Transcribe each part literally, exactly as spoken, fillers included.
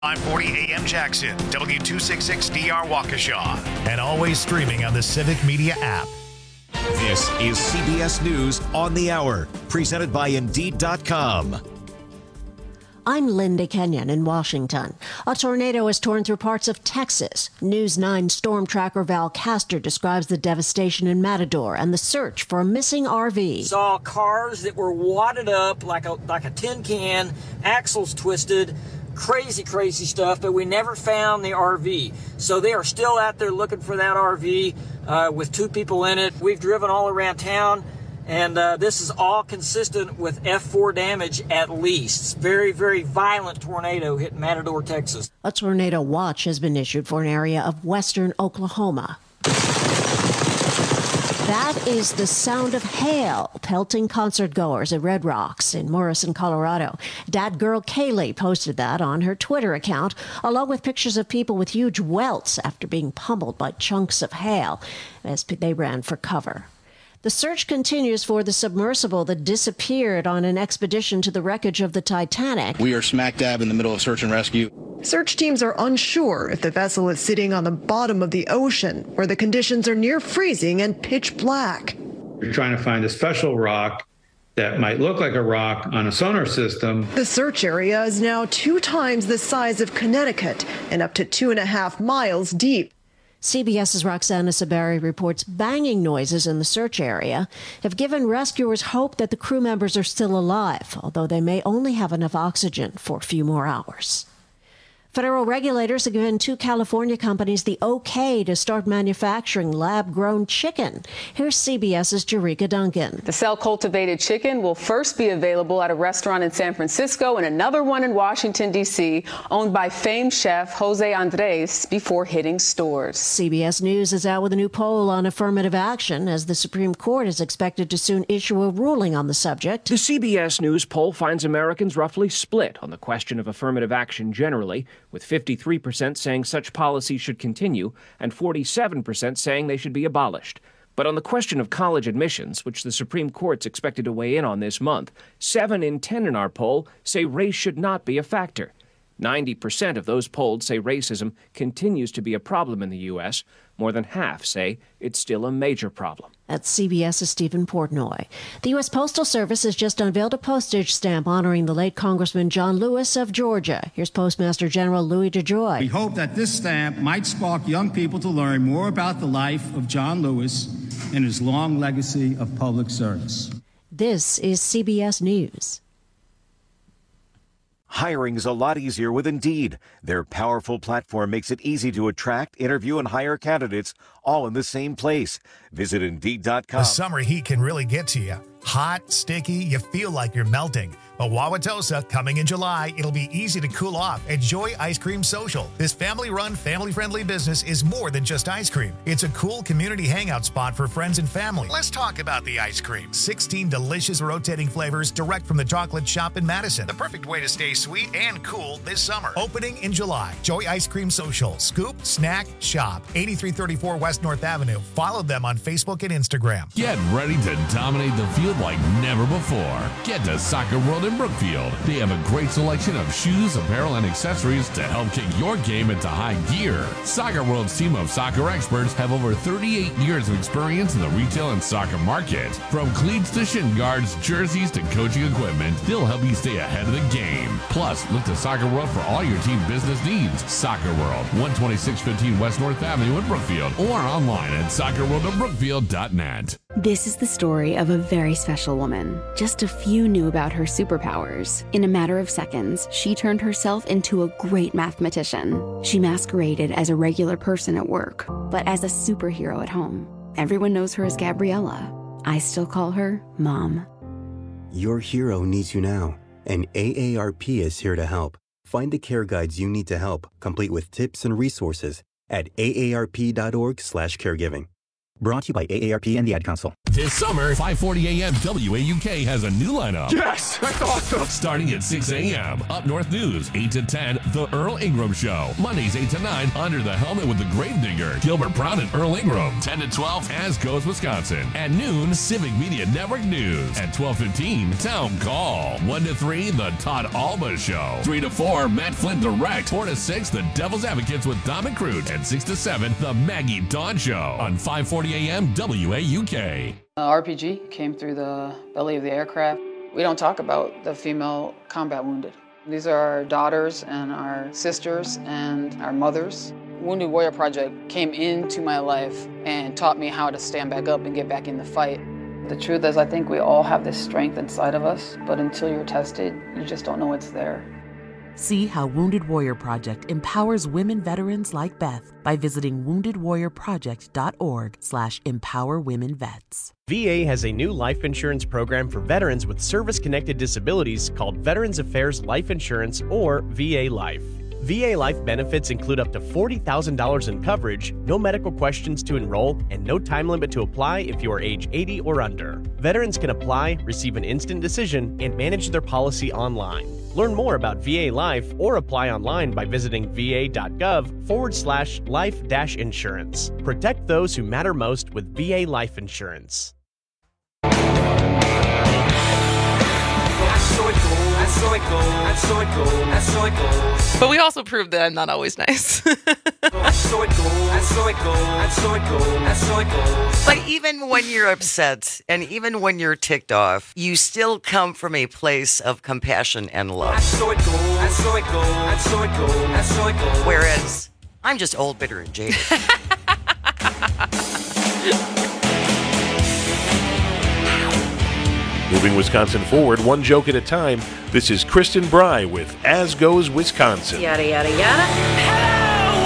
five forty A M Jackson, W two sixty-six D R Waukesha, and always streaming on the Civic Media app. This is C B S News on the Hour, presented by Indeed dot com. I'm Linda Kenyon in Washington. A tornado has torn through parts of Texas. News nine storm tracker Val Castor describes the devastation in Matador and the search for a missing R V. Saw cars that were wadded up like a like a tin can, axles twisted. Crazy, crazy stuff, but we never found the R V. So they are still out there looking for that R V uh, with two people in it. We've driven all around town, and uh, this is all consistent with F four damage at least. Very, very violent tornado hit Matador, Texas. A tornado watch has been issued for an area of western Oklahoma. That is the sound of hail pelting concertgoers at Red Rocks in Morrison, Colorado. Dad girl Kaylee posted that on her Twitter account, along with pictures of people with huge welts after being pummeled by chunks of hail as they ran for cover. The search continues for the submersible that disappeared on an expedition to the wreckage of the Titanic. We are smack dab in the middle of search and rescue. Search teams are unsure if the vessel is sitting on the bottom of the ocean, where the conditions are near freezing and pitch black. We're trying to find a special rock that might look like a rock on a sonar system. The search area is now two times the size of Connecticut and up to two and a half miles deep. CBS's Roxana Saberi reports banging noises in the search area have given rescuers hope that the crew members are still alive, although they may only have enough oxygen for a few more hours. Federal regulators have given two California companies the okay to start manufacturing lab-grown chicken. Here's CBS's Jerika Duncan. The cell-cultivated chicken will first be available at a restaurant in San Francisco and another one in Washington, D C, owned by famed chef Jose Andres, before hitting stores. C B S News is out with a new poll on affirmative action, as the Supreme Court is expected to soon issue a ruling on the subject. The C B S News poll finds Americans roughly split on the question of affirmative action generally, with fifty-three percent saying such policies should continue and forty-seven percent saying they should be abolished. But on the question of college admissions, which the Supreme Court's expected to weigh in on this month, seven in ten in our poll say race should not be a factor. ninety percent of those polled say racism continues to be a problem in the U S More than half say it's still a major problem. At CBS's Stephen Portnoy. The U S Postal Service has just unveiled a postage stamp honoring the late Congressman John Lewis of Georgia. Here's Postmaster General Louis DeJoy. We hope that this stamp might spark young people to learn more about the life of John Lewis and his long legacy of public service. This is C B S News. Hiring's a lot easier with Indeed. Their powerful platform makes it easy to attract, interview, and hire candidates all in the same place. Visit Indeed dot com. The summer heat can really get to you. Hot, sticky, you feel like you're melting. But Wauwatosa, coming in July, it'll be easy to cool off at Joy Ice Cream Social. This family-run, family-friendly business is more than just ice cream. It's a cool community hangout spot for friends and family. Let's talk about the ice cream. sixteen delicious rotating flavors direct from the chocolate shop in Madison. The perfect way to stay sweet and cool this summer. Opening in July. Joy Ice Cream Social. Scoop, snack, shop. eighty-three thirty-four West North Avenue. Follow them on Facebook and Instagram. Get ready to dominate the field like never before. Get to Soccer World in Brookfield. They have a great selection of shoes, apparel, and accessories to help kick your game into high gear. Soccer World's team of soccer experts have over thirty-eight years of experience in the retail and soccer market. From cleats to shin guards, jerseys to coaching equipment, they'll help you stay ahead of the game. Plus, look to Soccer World for all your team business needs. Soccer World, one twenty-six fifteen West North Avenue in Brookfield, or online at soccer world of brookfield dot net. This is the story of a very special woman. Just a few knew about her superpowers. In a matter of seconds, she turned herself into a great mathematician. She masqueraded as a regular person at work, but as a superhero at home. Everyone knows her as Gabriella. I still call her Mom. Your hero needs you now, and A A R P is here to help. Find the care guides you need to help, complete with tips and resources at A A R P dot org slash caregiving. Brought to you by A A R P and the Ad Council. This summer, five forty a.m. W A U K has a new lineup. Yes, that's awesome. Starting at six a.m. Up North News, eight to ten, The Earl Ingram Show. Mondays, eight to nine, Under the Helmet with the Gravedigger, Gilbert Brown and Earl Ingram. ten to twelve, As Goes Wisconsin. At noon, Civic Media Network News. At twelve fifteen, Town Call. one to three, The Todd Alba Show. three to four, Matt Flynn Direct. four to six, The Devil's Advocates with Dom and Crute. And six to seven, The Maggie Dawn Show. On five forty a.m. W A U K. Uh, R P G came through the belly of the aircraft. We don't talk about the female combat wounded. These are our daughters and our sisters and our mothers. Wounded Warrior Project came into my life and taught me how to stand back up and get back in the fight. The truth is, I think we all have this strength inside of us, but until you're tested, you just don't know it's there. See how Wounded Warrior Project empowers women veterans like Beth by visiting wounded warrior project dot org slash empower women vets. V A has a new life insurance program for veterans with service-connected disabilities called Veterans Affairs Life Insurance, or V A Life. V A Life benefits include up to forty thousand dollars in coverage, no medical questions to enroll, and no time limit to apply if you are age eighty or under. Veterans can apply, receive an instant decision, and manage their policy online. Learn more about V A Life or apply online by visiting va.gov forward slash life dash insurance. Protect those who matter most with V A Life Insurance. But we also proved that I'm not always nice. But even when you're upset and even when you're ticked off, you still come from a place of compassion and love. Whereas I'm just old, bitter, and jaded. Moving Wisconsin forward, one joke at a time. This is Kristen Bry with As Goes Wisconsin. Yada, yada, yada. Hello,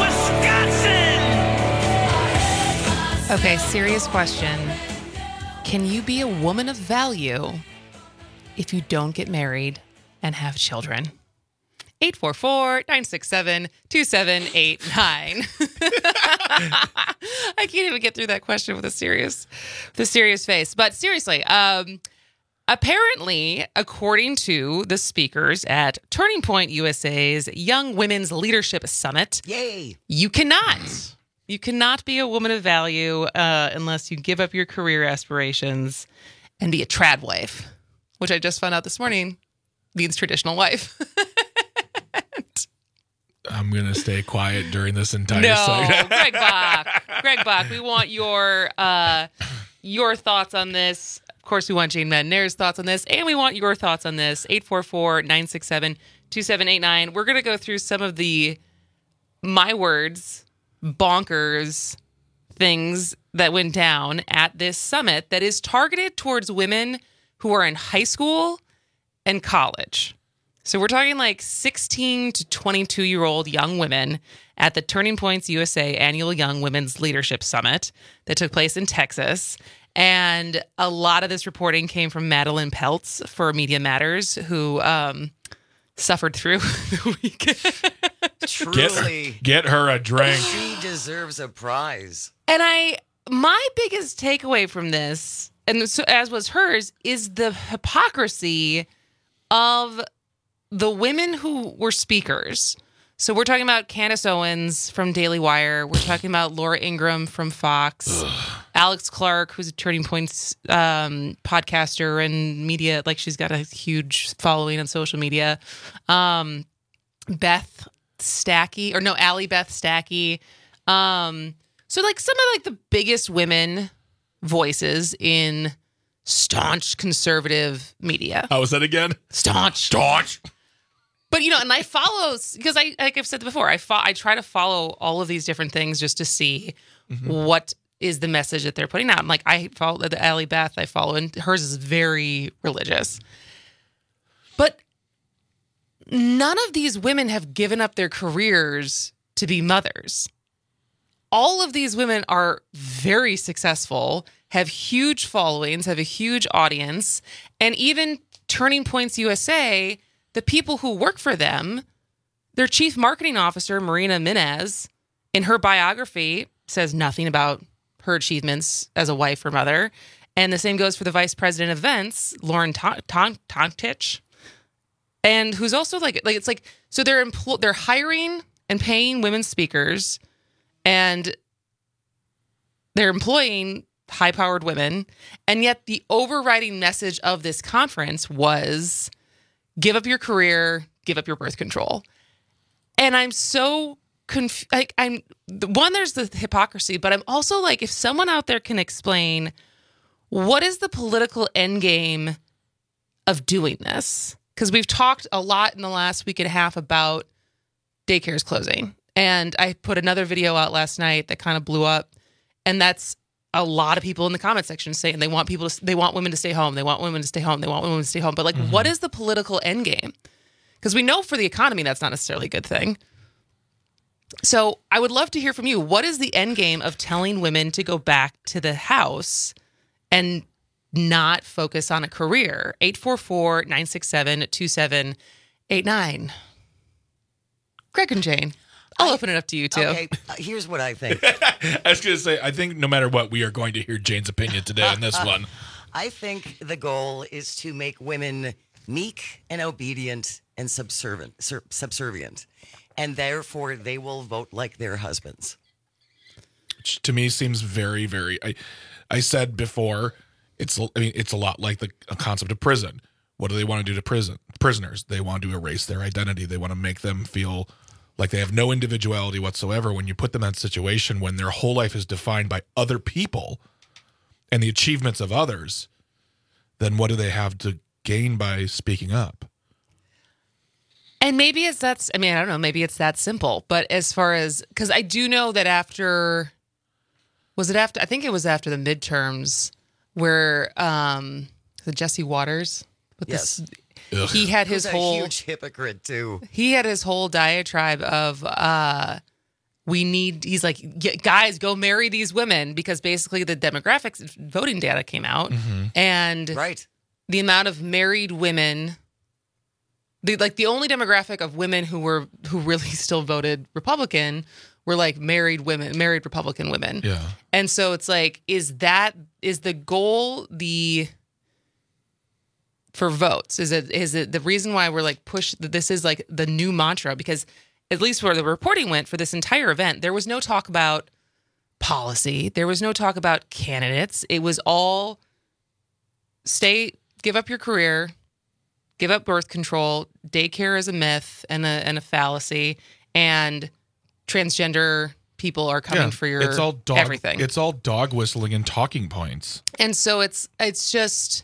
Wisconsin! Okay, serious question. Can you be a woman of value if you don't get married and have children? eight four four, nine six seven, two seven eight nine. I can't even get through that question with a serious, with a serious face. But seriously, um... apparently, according to the speakers at Turning Point U S A's Young Women's Leadership Summit, yay, you cannot, you cannot be a woman of value uh, unless you give up your career aspirations and be a trad wife, which I just found out this morning means traditional wife. I'm going to stay quiet during this entire no, segment. Greg Bach, Greg Bach, we want your uh, your thoughts on this. Of course, we want Jane Madnair's thoughts on this, and we want your thoughts on this. eight four four, nine six seven, two seven eight nine. We're going to go through some of the, my words, bonkers things that went down at this summit that is targeted towards women who are in high school and college. So we're talking like sixteen to twenty-two-year-old young women at the Turning Points U S A Annual Young Women's Leadership Summit that took place in Texas. And a lot of this reporting came from Madeline Peltz for Media Matters, who um, suffered through the week. Truly. Get, get her a drink. She deserves a prize. And I, my biggest takeaway from this, and so, as was hers, is the hypocrisy of the women who were speakers. So we're talking about Candace Owens from Daily Wire. We're talking about Laura Ingraham from Fox. Ugh. Alex Clark, who's a Turning Points um, podcaster and media. Like, she's got a huge following on social media. Um, Beth Stacky, or no, Allie Beth Stacky. Um, so, like, some of, like, the biggest women voices in staunch conservative media. How was that again? Staunch. Staunch. But, you know, and I follow, because I, like I've said before, I fo- I try to follow all of these different things just to see mm-hmm. what is the message that they're putting out. And like, I follow the Allie Beth I follow, and hers is very religious. But none of these women have given up their careers to be mothers. All of these women are very successful, have huge followings, have a huge audience, and even Turning Points U S A, the people who work for them, their chief marketing officer, Marina Minez, in her biography says nothing about her achievements as a wife or mother. And the same goes for the vice president of events, Lauren Tonkich, and who's also like, like it's like, so they're empl- they're hiring and paying women speakers, and they're employing high-powered women, and yet the overriding message of this conference was give up your career, give up your birth control. And I'm so conf- like I'm one, there's the hypocrisy, but I'm also like, if someone out there can explain what is the political end game of doing this? Because we've talked a lot in the last week and a half about daycares closing. And I put another video out last night that kind of blew up. And that's a lot of people in the comment section saying they want people to, they want women to stay home. They want women to stay home. They want women to stay home. But like, mm-hmm. what is the political end game? Because we know for the economy, that's not necessarily a good thing. So I would love to hear from you. What is the end game of telling women to go back to the house and not focus on a career? eight four four, nine six seven, two seven eight nine. Greg and Jane, I'll I, open it up to you too. Okay, uh, here's what I think. I was going to say, I think no matter what, we are going to hear Jane's opinion today on this one. I think the goal is to make women meek and obedient and subservient, subservient, and therefore they will vote like their husbands. Which to me seems very, very. I, I said before, it's. I mean, it's a lot like the concept of prison. What do they want to do to prison prisoners? They want to erase their identity. They want to make them feel like they have no individuality whatsoever. When you put them in that situation, when their whole life is defined by other people and the achievements of others, then what do they have to gain by speaking up? And maybe it's that's, I mean, I don't know, maybe it's that simple. But as far as, because I do know that after, was it after, I think it was after the midterms where um, the Jesse Waters, with yes. this, he had his Who's whole, a huge hypocrite too. He had his whole diatribe of, uh, we need, he's like, guys, go marry these women, because basically the demographics voting data came out, mm-hmm. and right. the amount of married women, the like the only demographic of women who were who really still voted Republican were like married women, married Republican women. Yeah. And so it's like, is that is the goal the for votes? Is it is it the reason why we're like push this is like the new mantra? Because at least where the reporting went for this entire event, there was no talk about policy. There was no talk about candidates. It was all stay, give up your career, give up birth control, daycare is a myth and a and a fallacy, and transgender people are coming yeah, for your it's all dog, everything. It's all dog whistling and talking points. And so it's it's just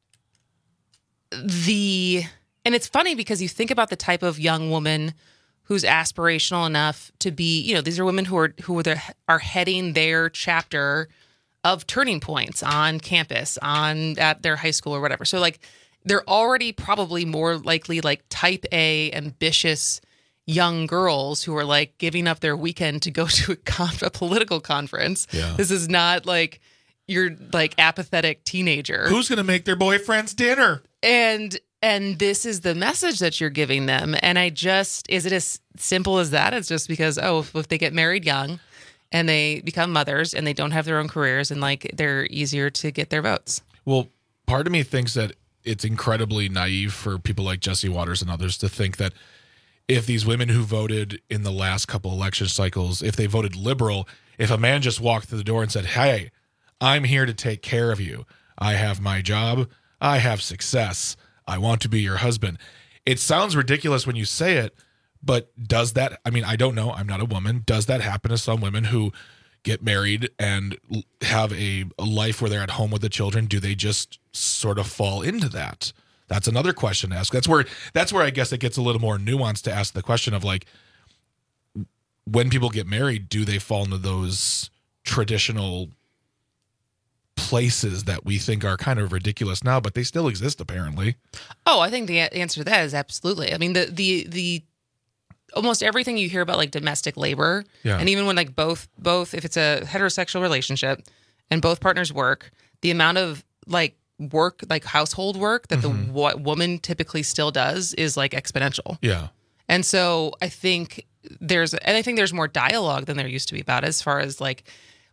the, and it's funny because you think about the type of young woman who's aspirational enough to be, you know, these are women who are who are, the, are heading their chapter of turning points on campus, on at their high school or whatever. So like they're already probably more likely like type A ambitious young girls who are like giving up their weekend to go to a, con- a political conference. Yeah. This is not like you're like apathetic teenager. Who's going to make their boyfriend's dinner? And and this is the message that you're giving them. And I just, is it as simple as that? It's just because, oh, if, if they get married young and they become mothers and they don't have their own careers and like they're easier to get their votes. Well, part of me thinks that it's incredibly naive for people like Jesse Waters and others to think that if these women who voted in the last couple election cycles, if they voted liberal, if a man just walked through the door and said, hey, I'm here to take care of you. I have my job. I have success. I want to be your husband. It sounds ridiculous when you say it, but does that, I mean, I don't know. I'm not a woman. Does that happen to some women who get married and have a, a life where they're at home with the children? Do they just sort of fall into that? That's another question to ask. That's where that's where I guess it gets a little more nuanced to ask the question of like, when people get married, do they fall into those traditional places that we think are kind of ridiculous now, but they still exist apparently? Oh, I think the answer to that is absolutely. I mean, the the the almost everything you hear about like domestic labor, yeah. and even when like both both if it's a heterosexual relationship and both partners work, the amount of like work, like household work that mm-hmm. the w- woman typically still does is like exponential. Yeah. And so I think there's, and I think there's more dialogue than there used to be about it as far as like,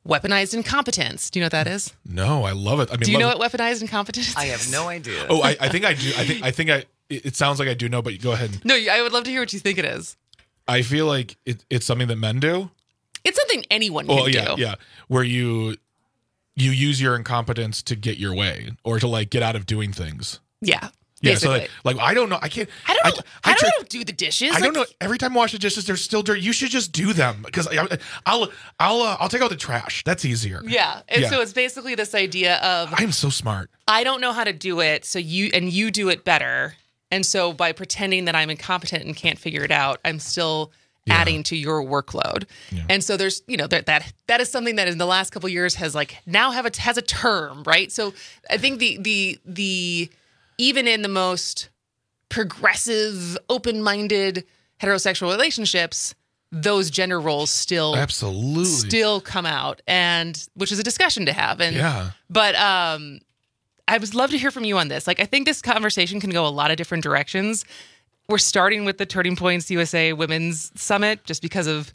weaponized incompetence. Do you know what that is? No, I love it. I mean, do you know love what weaponized incompetence is? I have no idea. Oh, I, I think I do. I think I think I. It it sounds like I do know, but go ahead. No, I would love to hear what you think it is. I feel like it, it's something that men do. It's something anyone can Well, yeah, do. yeah. Where you you use your incompetence to get your way or to like get out of doing things. Yeah. Yeah, Basically. so like, like I don't know. I can't. I don't know. I, I try- don't do the dishes. I like, don't know. Every time I wash the dishes, they're still dirty. You should just do them because I'll I'll uh, I'll take out the trash. That's easier. Yeah. And Yeah. so it's basically this idea of I'm so smart. I don't know how to do it, so you and you do it better. And so by pretending that I'm incompetent and can't figure it out, I'm still yeah. adding to your workload. Yeah. And so there's, you know, that that that is something that in the last couple of years has like now have a has a term, right? So I think the the the even in the most progressive, open-minded heterosexual relationships, those gender roles still absolutely still come out, and which is a discussion to have. And yeah, but um, I would love to hear from you on this. Like, I think this conversation can go a lot of different directions. We're starting with the Turning Points U S A Women's Summit just because of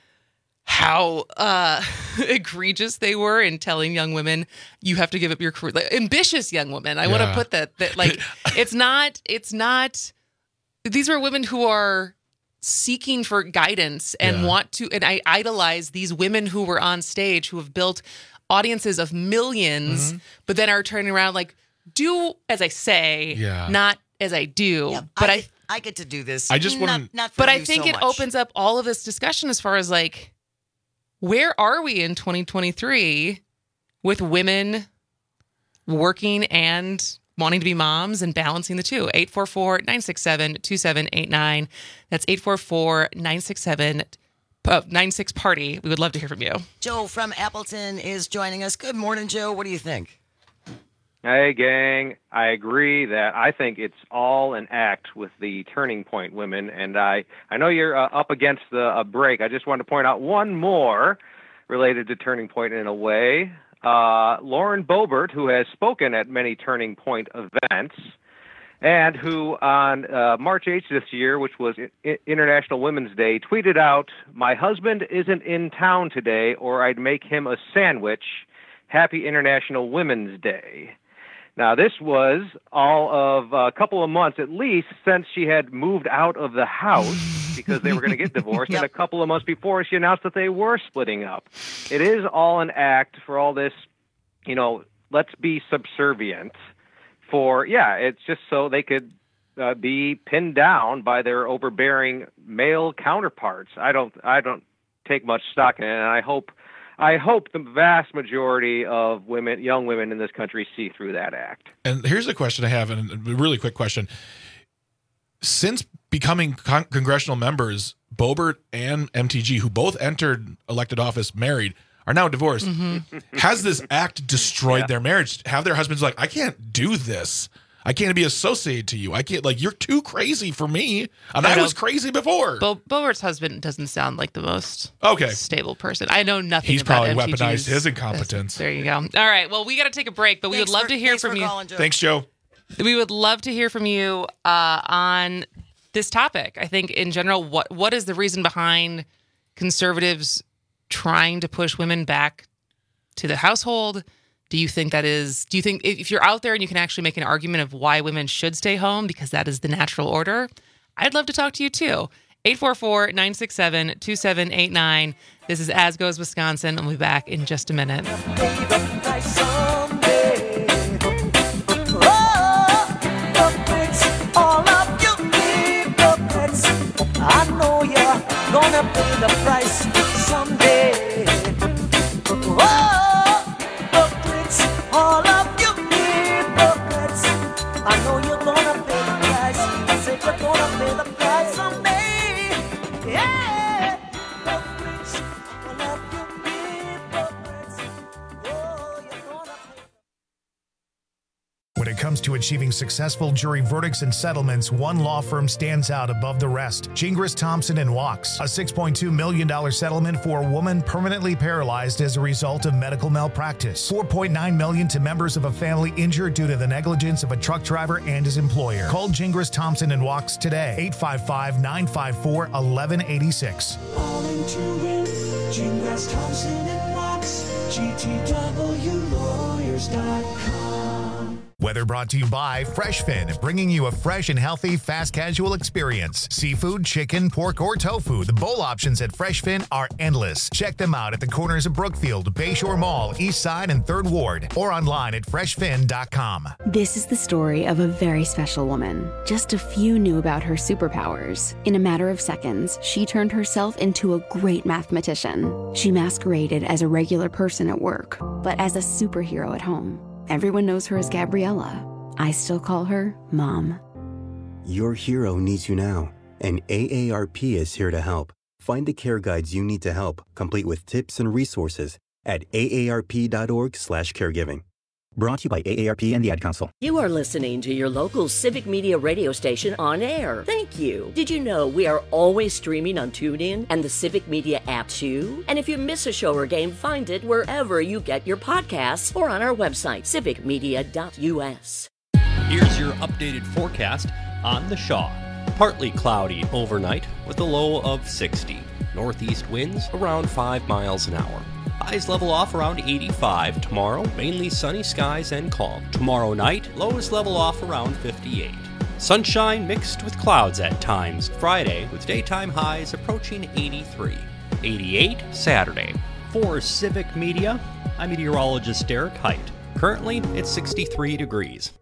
how uh, egregious they were in telling young women you have to give up your career. Like, ambitious young women. I yeah. want to put that that like it's not it's not. These are women who are seeking for guidance and yeah. want to, and I idolize these women who were on stage who have built audiences of millions, mm-hmm. but then are turning around like, do as I say, yeah. not as I do. Yeah, but I, I, I get to do this. I just want to, not for but you I think so it much. opens up all of this discussion as far as like, where are we in twenty twenty-three with women working and wanting to be moms and balancing the two? eight four four, nine six seven, two seven eight nine. That's eight four four, nine six seven, nine six party. We would love to hear from you. Joe from Appleton is joining us. Good morning, Joe. What do you think? Hey, gang. I agree that I think it's all an act with the Turning Point women. And I, I know you're uh, up against the uh, break. I just wanted to point out one more related to Turning Point in a way. Uh, Lauren Boebert, who has spoken at many Turning Point events, and who on uh, March eighth this year, which was I- International Women's Day, tweeted out, "My husband isn't in town today, or I'd make him a sandwich. Happy International Women's Day." Now, this was all of a couple of months at least since she had moved out of the house because they were going to get divorced, yep. and a couple of months before she announced that they were splitting up. It is all an act for all this, you know, let's be subservient for, yeah, it's just so they could uh, be pinned down by their overbearing male counterparts. I don't, I don't take much stock in it, and I hope I hope the vast majority of women, young women in this country, see through that act. And here's a question I have, and a really quick question. Since becoming con- congressional members, Boebert and M T G, who both entered elected office married, are now divorced. Mm-hmm. Has this act destroyed yeah. their marriage? Have their husbands like, I can't do this. I can't be associated to you. I can't, like, you're too crazy for me. And I, I was crazy before. Bo- Boebert's husband doesn't sound like the most okay. stable person. I know nothing He's about probably M T G's. Weaponized his incompetence. There you go. All right. Well, we got to take a break, but we thanks would love for, to hear from you. Calling, Joe. Thanks, Joe. We would love to hear from you uh, on this topic. I think in general, what what is the reason behind conservatives trying to push women back to the household? Do you think that is, do you think if you're out there and you can actually make an argument of why women should stay home because that is the natural order? I'd love to talk to you too. eight four four, nine six seven, two seven eight nine. This is As Goes Wisconsin. I'll be back in just a minute. I know you're gonna pay the price someday. Oh, hypocrites, all of you hypocrites. I know you're gonna pay the price. I said you're gonna pay the price someday. Yeah, hypocrites, all of you hypocrites. Oh, you're gonna pay. When it comes to achieving successful jury verdicts and settlements, one law firm stands out above the rest. Gingras, Thompson and Wachs, a six point two million dollars settlement for a woman permanently paralyzed as a result of medical malpractice. four point nine million dollars to members of a family injured due to the negligence of a truck driver and his employer. Call Gingras, Thompson and Wachs today. eight five five, nine five four, one one eight six. All into it, Gingras, Thompson and Wachs. G T W lawyers dot com. Weather brought to you by FreshFin, bringing you a fresh and healthy fast casual experience. Seafood, chicken, pork, or tofu, the bowl options at FreshFin are endless. Check them out at the corners of Brookfield, Bayshore Mall, East Side, and third Ward, or online at fresh fin dot com. This is the story of a very special woman. Just a few knew about her superpowers. In a matter of seconds, she turned herself into a great mathematician. She masqueraded as a regular person at work, but as a superhero at home. Everyone knows her as Gabriella. I still call her Mom. Your hero needs you now, and A A R P is here to help. Find the care guides you need to help, complete with tips and resources at A A R P dot org slash caregiving. Brought to you by A A R P and the Ad Council. You are listening to your local Civic Media radio station on air. Thank you. Did you know we are always streaming on TuneIn and the Civic Media app too? And if you miss a show or game, find it wherever you get your podcasts or on our website, civic media dot U S. Here's your updated forecast on the Shaw. Partly cloudy overnight with a low of sixty. Northeast winds around five miles an hour. Highs level off around eighty-five. Tomorrow, mainly sunny skies and calm. Tomorrow night, lows level off around fifty-eight. Sunshine mixed with clouds at times. Friday, with daytime highs approaching eighty-three. eighty-eight Saturday. For Civic Media, I'm meteorologist Derek Height. Currently, it's sixty-three degrees.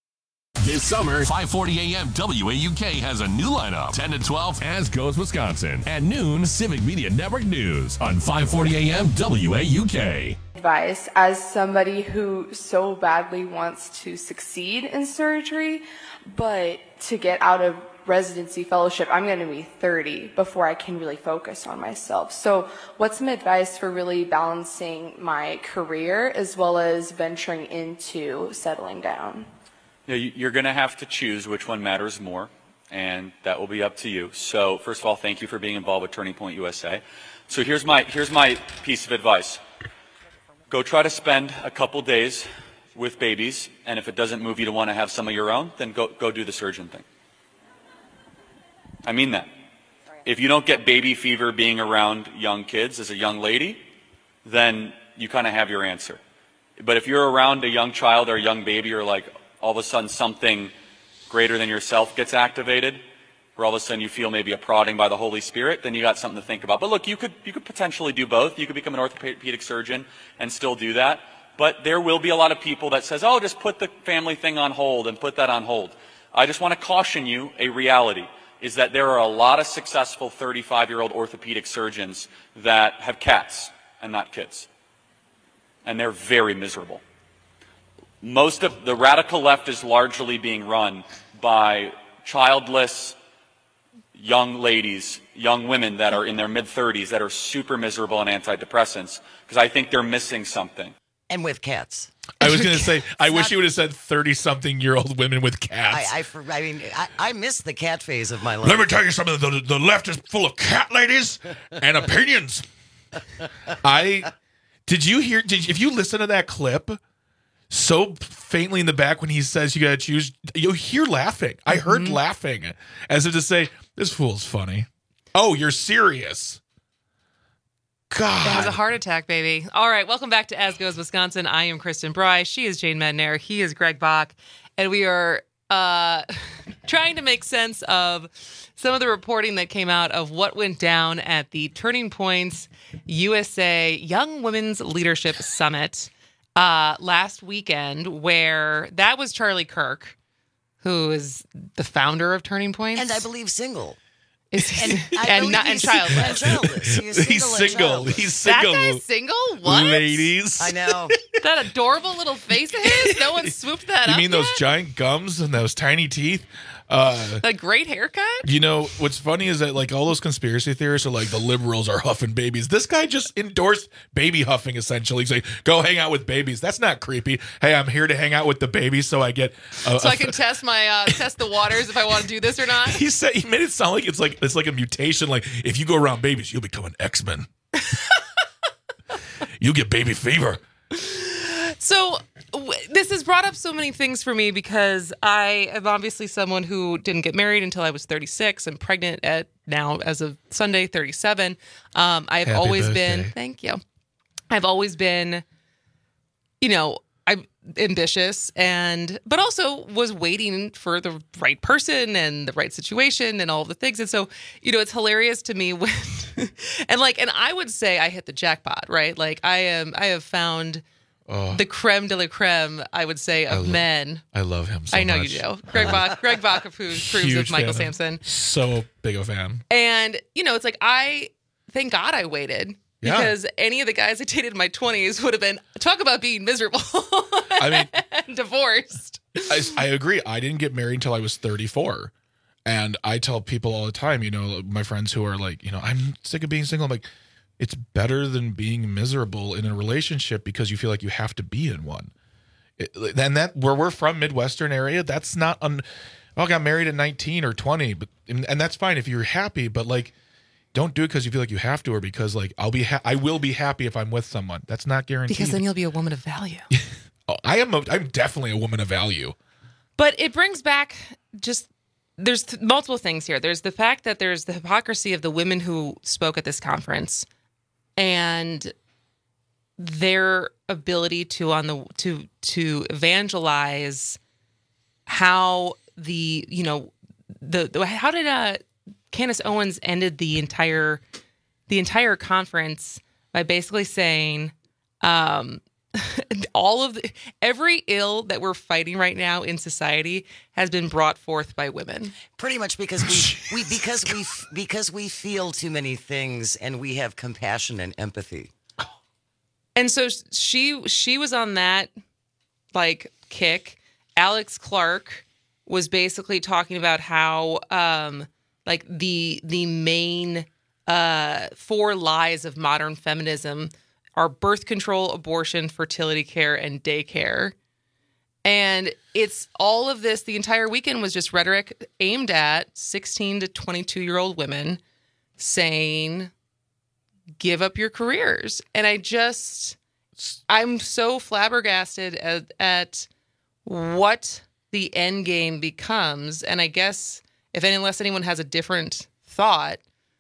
This summer, five forty A M W A U K has a new lineup. ten to twelve, As Goes Wisconsin. At noon, Civic Media Network News on five forty A M W A U K. Advice as somebody who so badly wants to succeed in surgery, but to get out of residency fellowship, I'm going to be thirty before I can really focus on myself. So what's some advice for really balancing my career as well as venturing into settling down? You know, you're going to have to choose which one matters more, and that will be up to you. So first of all, thank you for being involved with Turning Point U S A. So here's my, here's my piece of advice. Go try to spend a couple days with babies, and if it doesn't move you to want to have some of your own, then go, go do the surgeon thing. I mean that. If you don't get baby fever being around young kids as a young lady, then you kind of have your answer. But if you're around a young child or a young baby, or like all of a sudden something greater than yourself gets activated, or all of a sudden you feel maybe a prodding by the Holy Spirit, then you got something to think about. But look, you could you could potentially do both. You could become an orthopedic surgeon and still do that. But there will be a lot of people that says, oh, just put the family thing on hold and put that on hold. I just want to caution you, a reality is that there are a lot of successful thirty-five-year-old orthopedic surgeons that have cats and not kids. And they're very miserable. Most of the radical left is largely being run by childless young ladies, young women that are in their mid-thirties that are super miserable on antidepressants, because I think they're missing something. And with cats. I was going to say, I wish you would have said thirty-something-year-old women with cats. I, I, I mean, I, I miss the cat phase of my life. Let me tell you something. The, the left is full of cat ladies and opinions. I did you hear? Did you, if you listen to that clip so faintly in the back when he says you got to choose, you'll hear laughing. I heard mm-hmm. laughing as if to say, "This fool's funny." Oh, you're serious. God. It has a heart attack, baby. All right, welcome back to As Goes Wisconsin. I am Kristen Bry. She is Jane Madnair. He is Greg Bach. And we are uh, trying to make sense of some of the reporting that came out of what went down at the Turning Points U S A Young Women's Leadership Summit uh, last weekend, where that was Charlie Kirk, who is the founder of Turning Points. And I believe single. And, and, not, and childless. And childless. He He's single. He's single. That guy's single? What? Ladies. I know. That adorable little face of his? No one swooped that you up You mean yet? those giant gums and those tiny teeth? Uh, a great haircut? You know, what's funny is that like all those conspiracy theorists are like the liberals are huffing babies. This guy just endorsed baby huffing essentially. He's like, go hang out with babies. That's not creepy. Hey, I'm here to hang out with the babies so I get... A, so a, I can test my uh, test the waters if I want to do this or not? He said he made it sound like it's like it's like a mutation. Like if you go around babies, you'll become an X-Men. You get baby fever. So w- this has brought up so many things for me because I am obviously someone who didn't get married until I was thirty-six. I'm pregnant at now, as of Sunday, thirty-seven. Um, I've Happy always birthday. been, thank you. I've always been, you know, I'm ambitious and, but also was waiting for the right person and the right situation and all the things. And so, you know, it's hilarious to me when, and like, and I would say I hit the jackpot, right? Like I am, I have found Oh. the creme de la creme, I would say, of I lo- men. I love him so I know much. you do. Greg Bach, Greg Bach approves, approves of Huge Michael fan of- Sampson. So big a fan. And, you know, it's like, I, thank God I waited. Yeah. Because any of the guys I dated in my twenties would have been, talk about being miserable. I mean, and divorced. I, I agree. I didn't get married until I was thirty-four. And I tell people all the time, you know, my friends who are like, you know, I'm sick of being single. I'm like, it's better than being miserable in a relationship because you feel like you have to be in one. It, and that where we're from, Midwestern area, that's not un. Oh, I got married at nineteen or twenty, but and, and that's fine if you're happy. But like, don't do it because you feel like you have to, or because like I'll be, ha- I will be happy if I'm with someone. That's not guaranteed. Because then you'll be a woman of value. Oh, I am. A, I'm definitely a woman of value. But it brings back just, there's th- multiple things here. There's the fact that there's the hypocrisy of the women who spoke at this conference and their ability to on the to to evangelize how the, you know, the, the how did uh Candace Owens ended the entire the entire conference by basically saying um all of the, every ill that we're fighting right now in society has been brought forth by women. Pretty much because we, we because we because we feel too many things and we have compassion and empathy. And so she she was on that like kick. Alex Clark was basically talking about how um like the the main uh four lies of modern feminism are birth control, abortion, fertility care, and daycare. And it's all of this, the entire weekend was just rhetoric aimed at sixteen to twenty-two year old women saying, give up your careers. And I just, I'm so flabbergasted at, at what the end game becomes. And I guess if any, unless anyone has a different thought,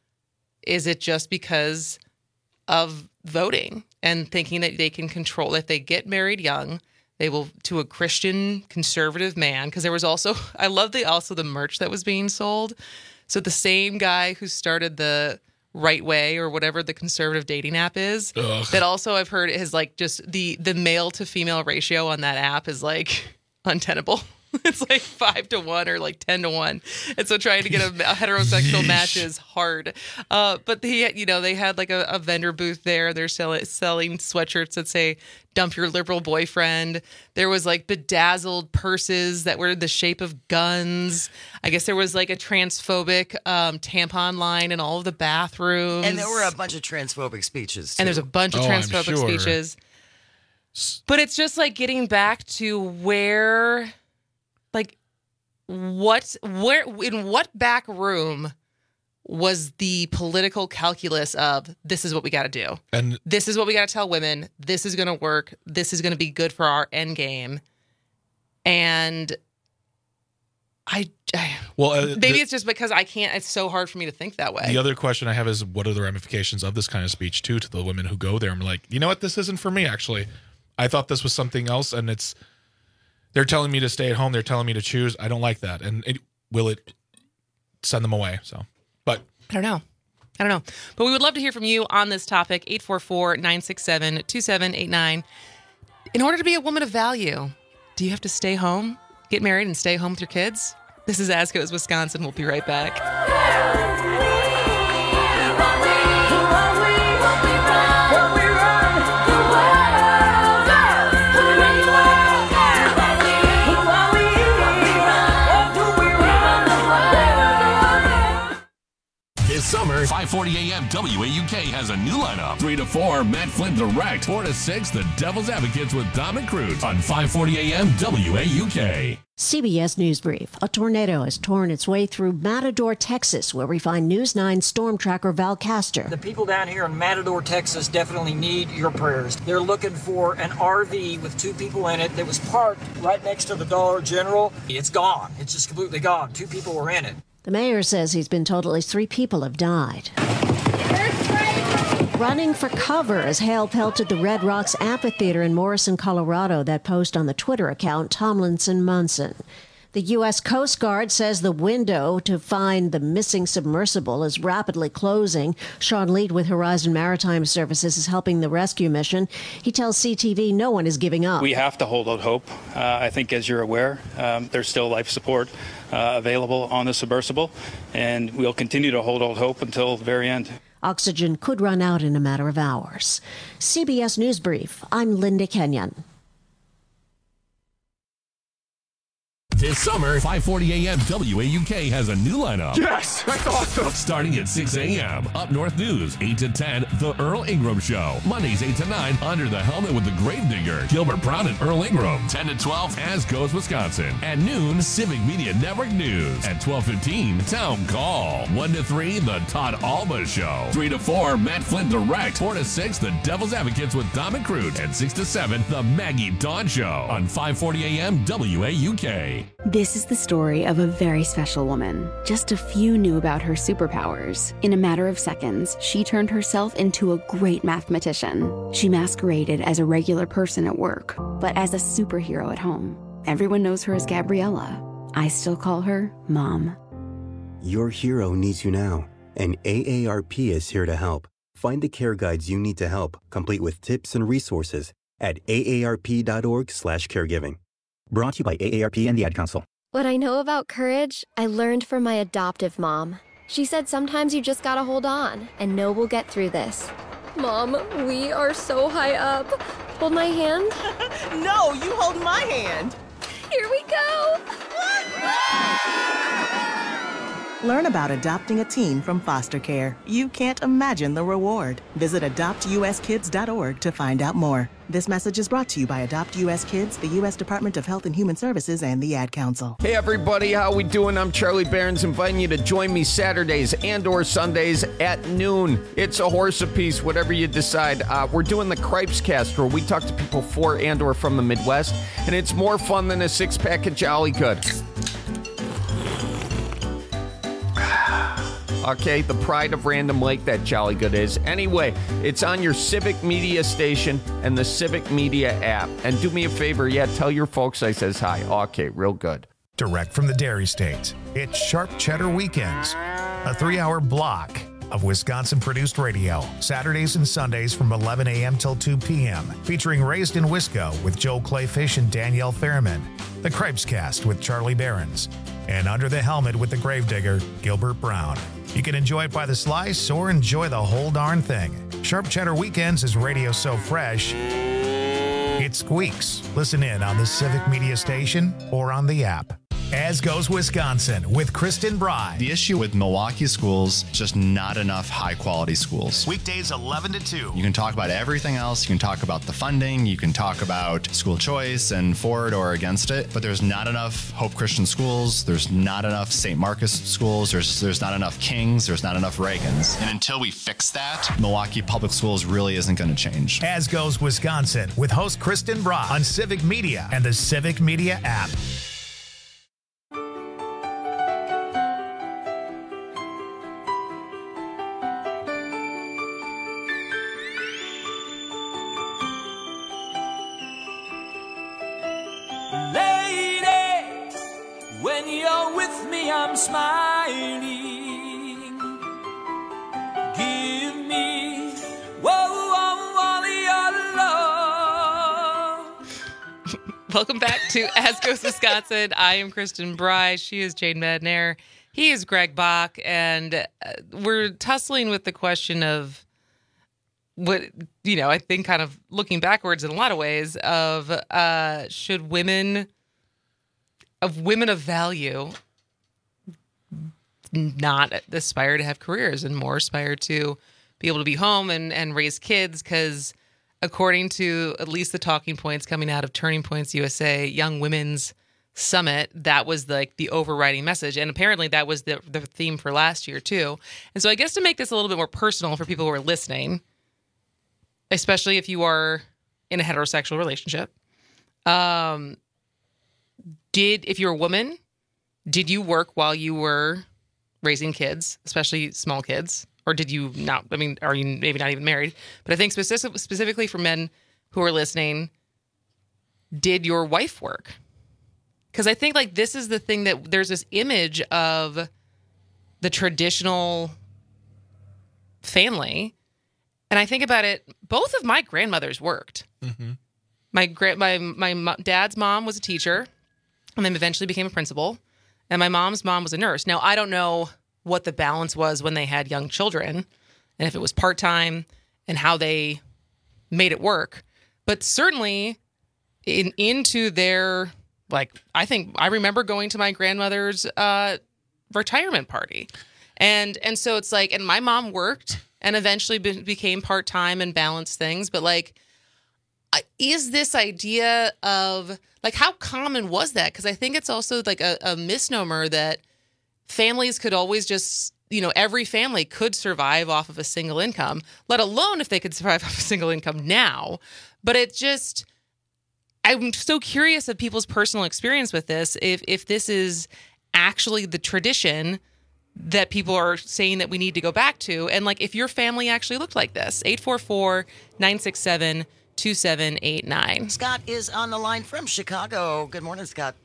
is it just because of voting and thinking that they can control, if they get married young, they will to a Christian conservative man. Because there was also, I love the also the merch that was being sold. So the same guy who started the Right Way or whatever the conservative dating app is, Ugh. that also I've heard is like just the the male to female ratio on that app is like untenable. It's like five to one or like ten to one. And so trying to get a, a heterosexual Yeesh. match is hard. Uh, but the, you know, they had like a, a vendor booth there. They're sell- selling sweatshirts that say, dump your liberal boyfriend. There was like bedazzled purses that were the shape of guns. I guess there was like a transphobic um, tampon line in all of the bathrooms. And there were a bunch of transphobic speeches, too. And there's a bunch of Oh, I'm transphobic sure. speeches. But it's just like getting back to where... Like, what, where, in what back room was the political calculus of this is what we got to do? And This is what we got to tell women. This is going to work. This is going to be good for our end game. And I, I well, uh, maybe the, it's just because I can't, it's so hard for me to think that way. the other question I have is, what are the ramifications of this kind of speech too to the women who go there? I'm like, you know what, this isn't for me. Actually, I thought this was something else, and it's. They're telling me to stay at home. They're telling me to choose. I don't like that. And it, will it send them away? So, but I don't know. I don't know. But we would love to hear from you on this topic, eight four four, nine six seven, two seven eight nine. In order to be a woman of value, do you have to stay home, get married, and stay home with your kids? This is As Goes Wisconsin. We'll be right back. This summer, five forty a.m. W A U K has a new lineup. three to four, Matt Flynn Direct. four to six, The Devil's Advocates with Dominic Cruz on five forty a.m. W A U K. C B S News Brief. A tornado has torn its way through Matador, Texas, where we find News nine storm tracker Val Castor. The people down here in Matador, Texas definitely need your prayers. They're looking for an R V with two people in it that was parked right next to the Dollar General. It's gone. It's just completely gone. Two people were in it. The mayor says he's been told at least three people have died. Running for cover as hail pelted the Red Rocks Amphitheater in Morrison, Colorado. That post on the Twitter account Tomlinson Munson. The U S Coast Guard says the window to find the missing submersible is rapidly closing. Sean Lead with Horizon Maritime Services is helping the rescue mission. He tells C T V no one is giving up. We have to hold out hope. Uh, I think, as you're aware, um, there's still life support uh, available on the submersible, and we'll continue to hold out hope until the very end. Oxygen could run out in a matter of hours. C B S News Brief. I'm Linda Kenyon. This summer, five forty a.m. W A U K has a new lineup. Yes, that's awesome. Starting at six a.m. Up North News, eight to ten, The Earl Ingram Show. Mondays, eight to nine, Under the Helmet with the Gravedigger, Gilbert Brown and Earl Ingram. ten to twelve, As Goes Wisconsin. At noon, Civic Media Network News. At twelve fifteen, Town Call. one to three, The Todd Alba Show. three to four, Matt Flynn Direct. four to six, The Devil's Advocates with Dom and Crude. And six to seven, The Maggie Dawn Show. On five forty a.m. W A U K. This is the story of a very special woman. Just a few knew about her superpowers. In a matter of seconds, she turned herself into a great mathematician. She masqueraded as a regular person at work, but as a superhero at home. Everyone knows her as Gabriella. I still call her Mom. Your hero needs you now, and A A R P is here to help. Find the care guides you need to help, complete with tips and resources at A A R P dot org slash caregiving. Brought to you by A A R P and the Ad Council. What I know about courage, I learned from my adoptive mom. She said sometimes you just gotta hold on and know we'll get through this. Mom, we are so high up. Hold my hand. No, you hold my hand. Here we go. Learn about adopting a teen from foster care. You can't imagine the reward. Visit adopt U S kids dot org to find out more. This message is brought to you by Adopt U S Kids, the U S Department of Health and Human Services, and the Ad Council. Hey everybody, how we doing? I'm Charlie Behrens, inviting you to join me Saturdays and or Sundays at noon. It's a horse apiece, whatever you decide. Uh, we're doing the Cripes Cast, where we talk to people for and or from the Midwest, and it's more fun than a six-pack of Jolly Good. Okay, the pride of Random Lake, that Jolly Good is. Anyway, it's on your Civic Media station and the Civic Media app. And do me a favor, yeah, tell your folks I says hi. Okay, real good. Direct from the Dairy State, it's Sharp Cheddar Weekends, a three-hour block of Wisconsin-produced radio, Saturdays and Sundays from eleven a.m. till two p.m., featuring Raised in Wisco with Joe Clayfish and Danielle Fairman, the Cripes Cast with Charlie Behrens, and Under the Helmet with the Gravedigger, Gilbert Brown. You can enjoy it by the slice or enjoy the whole darn thing. Sharp Cheddar Weekends is radio so fresh, it squeaks. Listen in on the Civic Media station or on the app. As Goes Wisconsin with Kristen Bry. The issue with Milwaukee schools, just not enough high-quality schools. Weekdays eleven to two. You can talk about everything else. You can talk about the funding. You can talk about school choice and for it or against it. But there's not enough Hope Christian schools. There's not enough Saint Marcus schools. There's there's not enough Kings. There's not enough Reagans. And until we fix that, Milwaukee Public Schools really isn't going to change. As Goes Wisconsin with host Kristen Bry on Civic Media and the Civic Media app. When you're with me, I'm smiling. Give me whoa, whoa, all your love. Welcome back to As Goes Wisconsin. I am Kristen Bry. She is Jane Madnair. He is Greg Bach. And uh, we're tussling with the question of what, you know, I think kind of looking backwards in a lot of ways of uh, should women... of women of value not aspire to have careers and more aspire to be able to be home and, and raise kids, because according to at least the talking points coming out of Turning Points U S A Young Women's Summit, that was the, like the overriding message. And apparently that was the, the theme for last year too. And so I guess to make this a little bit more personal for people who are listening, especially if you are in a heterosexual relationship, um, Did, if you're a woman, did you work while you were raising kids, especially small kids? or did you not? I mean, are you maybe not even married? But I think specific, specifically for men who are listening, did your wife work? Because I think like this is the thing that there's this image of the traditional family. And I think about it, both of my grandmothers worked. Mm-hmm. My gra- my my mo- dad's mom was a teacher and then eventually became a principal. And my mom's mom was a nurse. Now, I don't know what the balance was when they had young children and if it was part-time and how they made it work. But certainly in into their, like, I think I remember going to my grandmother's uh, retirement party. And and so it's like, and my mom worked and eventually be- became part-time and balanced things. But like, is this idea of, like, how common was that? Because I think it's also like a, a misnomer that families could always just, you know, every family could survive off of a single income, let alone if they could survive off a single income now. But it just, I'm so curious of people's personal experience with this, if if this is actually the tradition that people are saying that we need to go back to. And like, if your family actually looked like this, eight four four, nine six seven, two seven eight nine. Scott is on the line from Chicago. Good morning, Scott.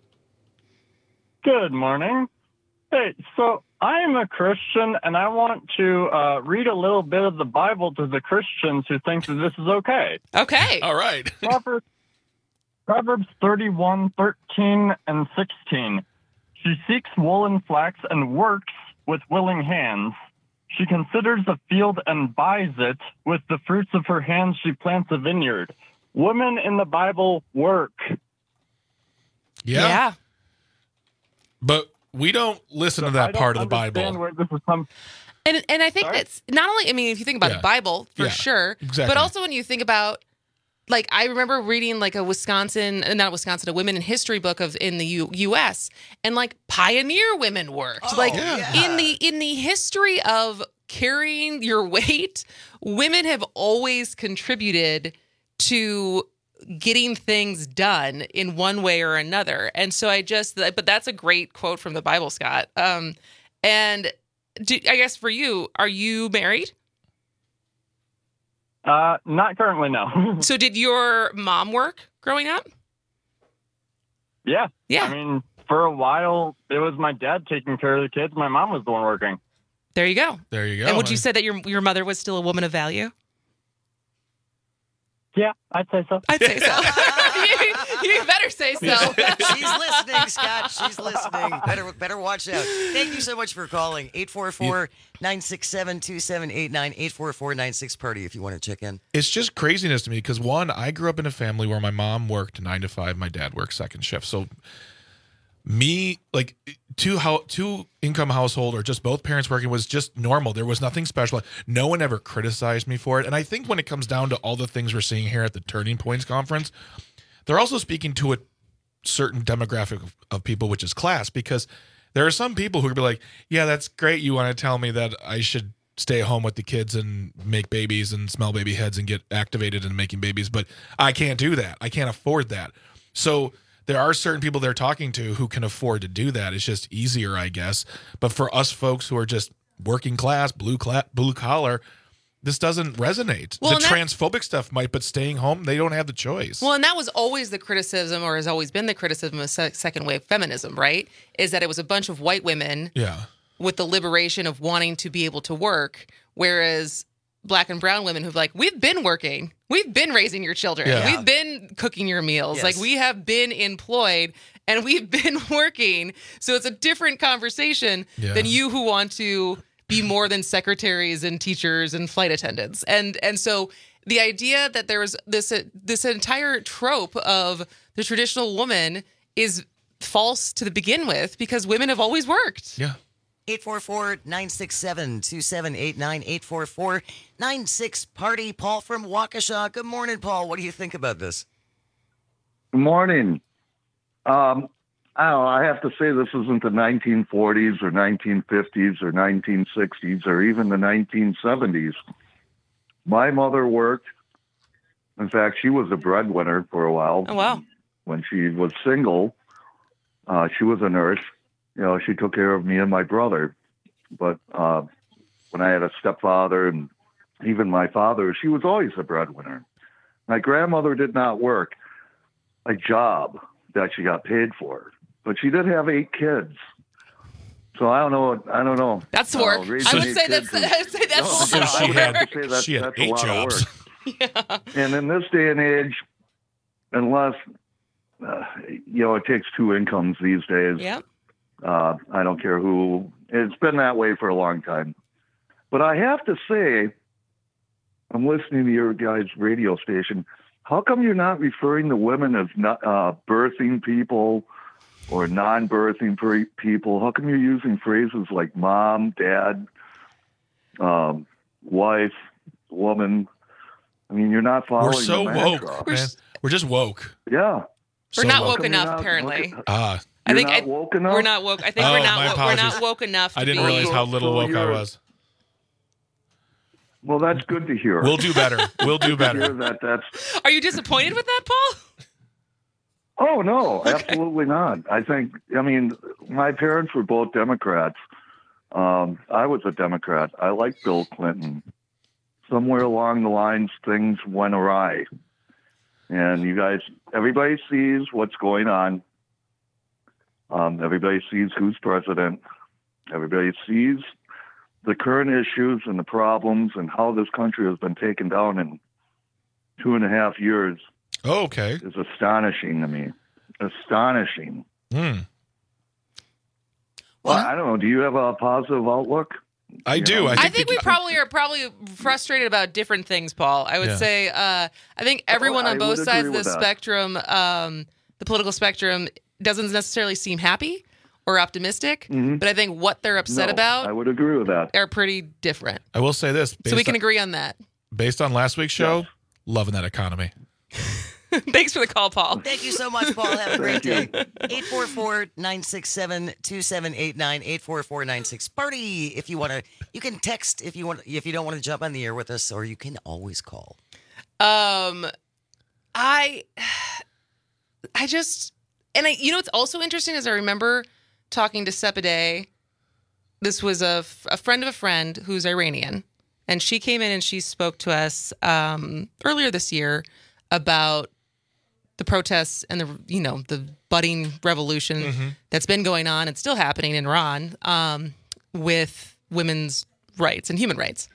Good morning. Hey, so I am a Christian, and I want to uh, read a little bit of the Bible to the Christians who think that this is okay. Okay. All right. Proverbs, Proverbs thirty-one, thirteen, and sixteen. She seeks wool and flax and works with willing hands. She considers a field and buys it. With the fruits of her hands, she plants a vineyard. Women in the Bible work. Yeah. Yeah. But we don't listen to that part of the Bible. Where this is come. And and I think Sorry? that's not only, I mean, if you think about Yeah. the Bible, for Yeah, sure, exactly. but also when you think about, like, I remember reading like a Wisconsin, not Wisconsin, a women in history book of in the U- U.S. and like pioneer women worked. Oh, like yeah. in the in the history of carrying your weight, women have always contributed to getting things done in one way or another. And so I just, but that's a great quote from the Bible, Scott. Um, and do, I guess for you, are you married? Uh, not currently, no. So did your mom work growing up? Yeah. Yeah. I mean, for a while, it was my dad taking care of the kids. My mom was the one working. There you go. There you go. And would you say that your your mother was still a woman of value? Yeah, I'd say so. I'd say so. you, you better say so. She's listening, Scott. She's listening. Better better watch out. Thank you so much for calling. eight four four, nine six seven, two seven eight nine, eight four four, nine six party if you want to check in. It's just craziness to me because, one, I grew up in a family where my mom worked nine to five, my dad worked second shift. So me, like, two how two income household or just both parents working was just normal. There was nothing special. No one ever criticized me for it. And I think when it comes down to all the things we're seeing here at the Turning Points Conference, they're also speaking to a certain demographic of, of people, which is class, because there are some people who would be like, yeah, that's great. You want to tell me that I should stay at home with the kids and make babies and smell baby heads and get activated in making babies, but I can't do that. I can't afford that. So there are certain people they're talking to who can afford to do that. It's just easier, I guess. But for us folks who are just working class, blue cla- blue collar, this doesn't resonate. Well, the and that- transphobic stuff might, but staying home, they don't have the choice. Well, and that was always the criticism, or has always been the criticism of se- second wave feminism, right? Is that it was a bunch of white women yeah. with the liberation of wanting to be able to work, whereas black and brown women who've like, we've been working, we've been raising your children, Yeah. we've been cooking your meals, Yes. like we have been employed and we've been working. So it's a different conversation Yeah. than you who want to be more than secretaries and teachers and flight attendants. And and so the idea that there was this uh, this entire trope of the traditional woman is false to the begin with, because women have always worked. Yeah. eight four four, nine six seven, two seven eight nine, eight four four, nine six party. Paul from Waukesha. Good morning, Paul. What do you think about this? Good morning. Um, I don't know, I have to say this isn't the nineteen forties or nineteen fifties or nineteen sixties or even the nineteen seventies. My mother worked. In fact, she was a breadwinner for a while. Oh, wow. When she was single, uh, she was a nurse. You know, she took care of me and my brother. But uh, when I had a stepfather and even my father, she was always a breadwinner. My grandmother did not work a job that she got paid for, but she did have eight kids. So I don't know. I don't know. That's uh, work. raising I would eight say kids that's. is- I would say that's No, a so lot she of had- work. say that's- she had that's a eight lot of jobs. work. And in this day and age, unless uh, you know, it takes two incomes these days. Yeah. Uh, I don't care who. It's been that way for a long time. But I have to say, I'm listening to your guys' radio station. How come you're not referring to women as not, uh, birthing people or non-birthing pre- people? How come you're using phrases like mom, dad, um, wife, woman? I mean, you're not following We're so the woke, mantra. man. We're just woke. Yeah. We're So not woke. woke How come you're enough, not- apparently. Ah. I think You're not I, woke enough? we're not woke. I think Oh, we're my not. Wo- we're apologies. not woke enough. To I didn't be, realize how little So woke I you're- was. Well, that's good to hear. We'll do better. We'll do Good to hear better. that that's Are you disappointed with that, Paul? Oh, no, absolutely not. I think, I mean, my parents were both Democrats. Um, I was a Democrat. I liked Bill Clinton. Somewhere along the lines, things went awry. And you guys, everybody sees what's going on. Um, everybody sees who's president. Everybody sees the current issues and the problems and how this country has been taken down in two and a half years. Oh, okay. Is astonishing to me. Astonishing. Hmm. Well, I don't know. Do you have a positive outlook? I You do. know? I I think, think we probably are probably frustrated about different things, Paul. I would Yeah. say uh, I think everyone I on both would sides of agree the with that. spectrum, um, the political spectrum, doesn't necessarily seem happy or optimistic. But I think what they're upset No, about I would agree with that. are pretty different. I will say this. So we based can on- agree on that. Based on last week's show, loving that economy. Thanks for the call, Paul. Thank you so much, Paul. Have a great day. Thank eight four four, nine six seven, two seven eight nine, eight four four nine six party. If you want to, you can text if you want. If you don't want to jump on the air with us, or you can always call. Um, I, I just, and I, you know, what's also interesting is I remember talking to Sepide. This was a, f- a friend of a friend who's Iranian, and she came in and she spoke to us um, earlier this year about the protests and the, you know, the budding revolution Mm-hmm. that's been going on and still happening in Iran um, with women's rights and human rights.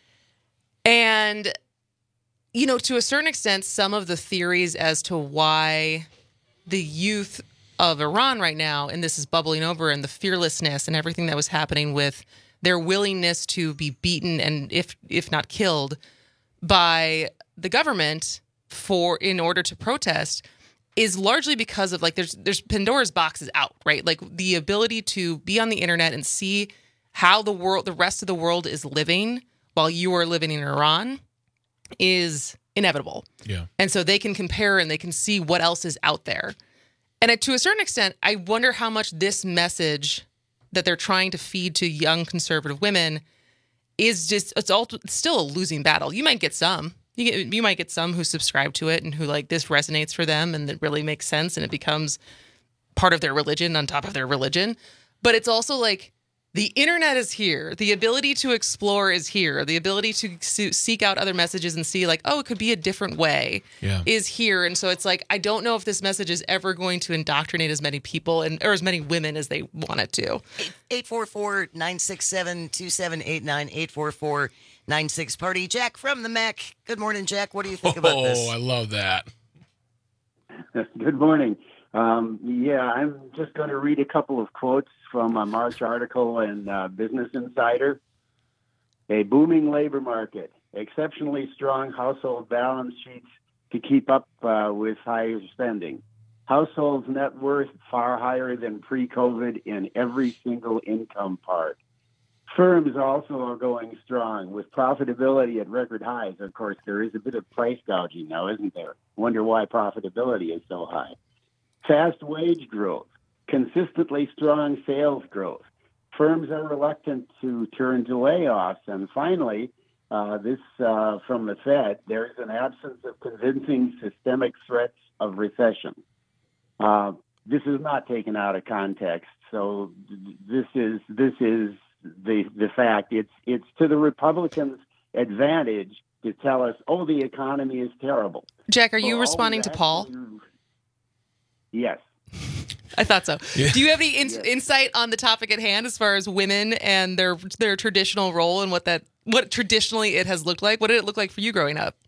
And you know, to a certain extent, some of the theories as to why the youth of Iran right now, and this is bubbling over, and the fearlessness and everything that was happening with their willingness to be beaten and if if not killed by the government for in order to protest, is largely because of like there's there's Pandora's box is out, right? Like the ability to be on the internet and see how the world, the rest of the world is living while you are living in Iran is inevitable. Yeah. And so they can compare and they can see what else is out there. And it, to a certain extent, I wonder how much this message that they're trying to feed to young conservative women is just, it's all it's still a losing battle. You might get some. You get, you might get some who subscribe to it and who like this resonates for them and it really makes sense and it becomes part of their religion on top of their religion. But it's also like the internet is here. The ability to explore is here. The ability to se- seek out other messages and see like, oh, it could be a different way Yeah. is here. And so it's like, I don't know if this message is ever going to indoctrinate as many people and or as many women as they want it to. eight four four, nine six seven, two seven eight nine, eight four four nine six party. Jack from the Mac. Good morning, Jack. What do you think about Oh, this? I love that. Good morning. Um, yeah, I'm just going to read a couple of quotes from a March article in uh, Business Insider. A booming labor market, exceptionally strong household balance sheets to keep up uh, with higher spending. Households' net worth far higher than pre-COVID in every single income part. Firms also are going strong with profitability at record highs. Of course, there is a bit of price gouging now, isn't there? Wonder why profitability is so high. Fast wage growth, consistently strong sales growth. Firms are reluctant to turn to layoffs. And finally, uh, this uh, from the Fed, there is an absence of convincing systemic threats of recession. Uh, this is not taken out of context. So th- this is this is the the fact. It's it's to the Republicans' advantage to tell us, oh, the economy is terrible. Jack, are For you all responding we to Paul? actually- Yes. I thought so. Yeah. Do you have any in- insight on the topic at hand as far as women and their their traditional role and what that what traditionally it has looked like? What did it look like for you growing up?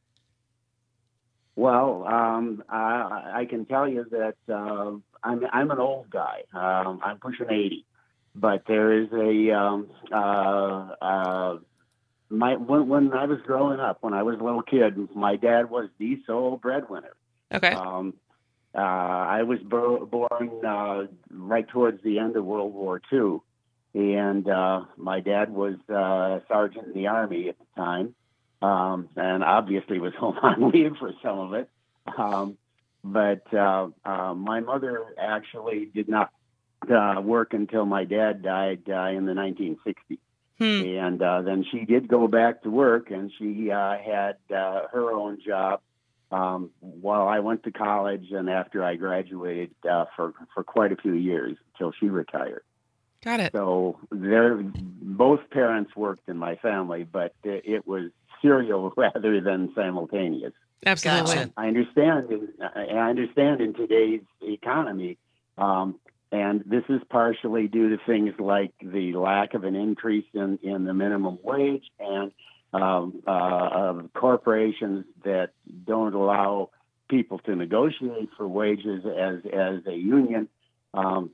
Well, um, I, I can tell you that uh, I'm I'm an old guy. Um, I'm pushing eighty, but there is a um, uh, uh, my when, when I was growing up, when I was a little kid, my dad was the sole breadwinner. Okay. Um, uh, I was bo- born uh, right towards the end of World War Two, and uh, my dad was uh, a sergeant in the Army at the time. Um, and obviously was home on leave for some of it. Um, but uh, uh, my mother actually did not uh, work until my dad died uh, in the nineteen sixties. Hmm. And uh, then she did go back to work, and she uh, had uh, her own job um, while I went to college and after I graduated uh, for, for quite a few years until she retired. Got it. So they're, both parents worked in my family, but it was serial rather than simultaneous. Absolutely. Um, I understand. In, I understand in today's economy, um, and this is partially due to things like the lack of an increase in, in the minimum wage and um, uh, of corporations that don't allow people to negotiate for wages as as a union. Um,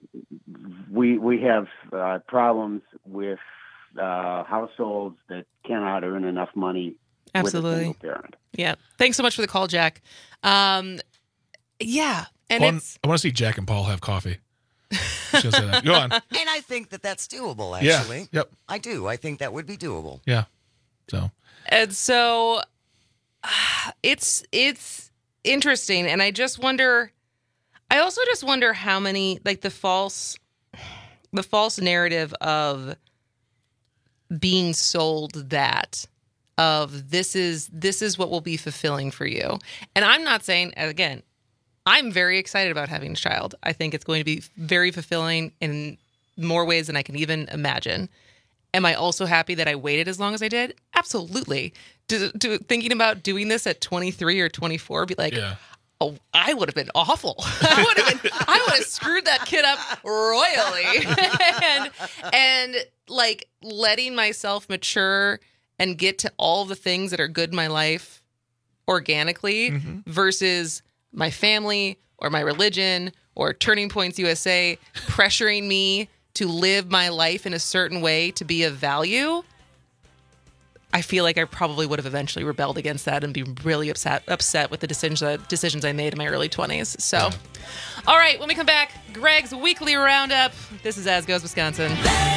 we we have uh, problems with uh, households that cannot earn enough money. Absolutely. With a single parent. Yeah. Thanks so much for the call, Jack. Um, yeah. And Well, it's I want to see Jack and Paul have coffee. She'll say that. Go on. And I think that that's doable, Yeah, actually. yep. I do. I think that would be doable. Yeah. So and so uh, it's it's interesting, and I just wonder. I also just wonder how many like the false, the false narrative of being sold that of this is this is what will be fulfilling for you. And I'm not saying, again, I'm very excited about having a child. I think it's going to be very fulfilling in more ways than I can even imagine. Am I also happy that I waited as long as I did? Absolutely. Do, do, thinking about doing this at twenty-three or twenty-four, be like, yeah. oh, I would have been awful. I would have been, I would have screwed that kid up royally. and, and like letting myself mature and get to all the things that are good in my life organically Mm-hmm. versus my family or my religion or Turning Points U S A pressuring me to live my life in a certain way to be of value. I feel like I probably would have eventually rebelled against that and be really upset upset with the decisions decisions I made in my early twenties. So, yeah. All right, when we come back, Greg's weekly roundup. This is As Goes Wisconsin.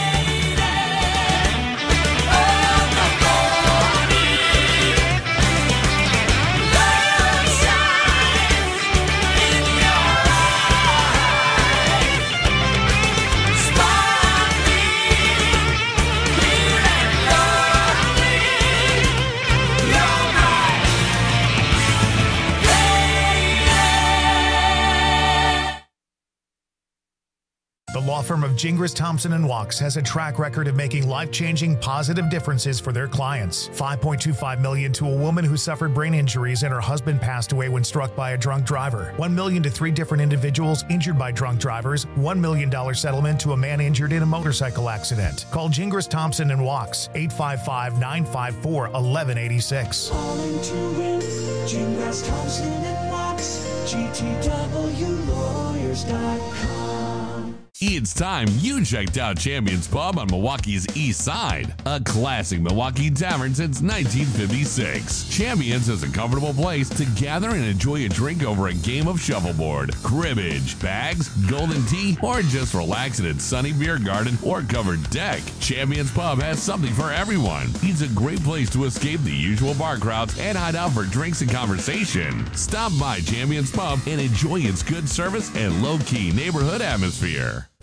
The law firm of Gingras, Thompson and Walks has a track record of making life-changing positive differences for their clients. five point two five million dollars to a woman who suffered brain injuries and her husband passed away when struck by a drunk driver. one million dollars to three different individuals injured by drunk drivers. one million dollars settlement to a man injured in a motorcycle accident. Call Gingras, Thompson and Walks, eight five five, nine five four, one one eight six. Calling to win, Gingras, Thompson and Walks, G T W lawyers dot com. It's time you checked out Champions Pub on Milwaukee's East Side, a classic Milwaukee tavern since nineteen fifty-six. Champions is a comfortable place to gather and enjoy a drink over a game of shuffleboard, cribbage, bags, golden tea, or just relax in its sunny beer garden or covered deck. Champions Pub has something for everyone. It's a great place to escape the usual bar crowds and hide out for drinks and conversation. Stop by Champions Pub and enjoy its good service and low-key neighborhood atmosphere.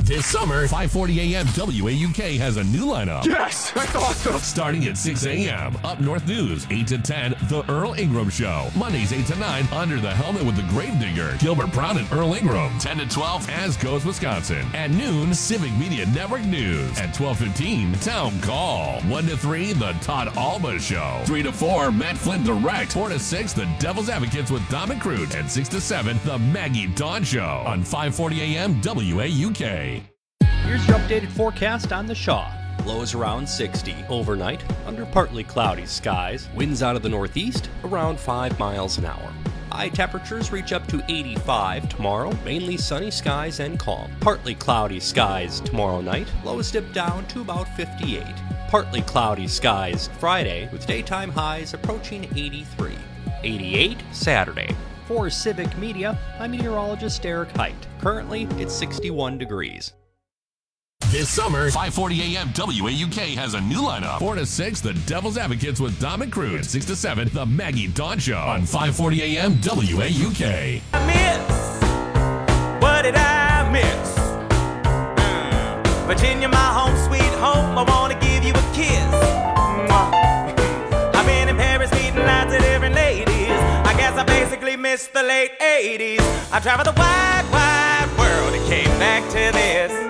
This summer, five forty a.m. W A U K has a new lineup. Yes, that's awesome. Starting at six a.m. Up North News, eight to ten, The Earl Ingram Show. Mondays, eight to nine, Under the Helmet with the Gravedigger. Gilbert Brown and Earl Ingram. ten to twelve, As Goes Wisconsin. At noon, Civic Media Network News. At twelve fifteen, Town Call. one to three, The Todd Alba Show. three to four, Matt Flynn Direct. four to six, The Devil's Advocates with Dom and Crute. And six to seven, The Maggie Dawn Show. On five forty a.m. W A U K. Here's your updated forecast on the Shaw. Lows around sixty. Overnight, under partly cloudy skies. Winds out of the northeast, around five miles an hour. High temperatures reach up to eighty-five tomorrow. Mainly sunny skies and calm. Partly cloudy skies tomorrow night. Lows dip down to about fifty-eight. Partly cloudy skies Friday, with daytime highs approaching eighty-three. eighty-eight Saturday. For Civic Media, I'm meteorologist Eric Height. Currently, it's sixty-one degrees. This summer, five forty a.m. W A U K has a new lineup. four to six, The Devil's Advocates with Dom and Crute. six to seven, The Maggie Dawn Show. On five forty a.m. W A U K. I miss, what did I miss? Mm. Virginia, my home, sweet home, I want to give you a kiss. Mwah. I've been in Paris meeting lots of different ladies. I guess I basically missed the late eighties. I traveled the wide, wide world and came back to this.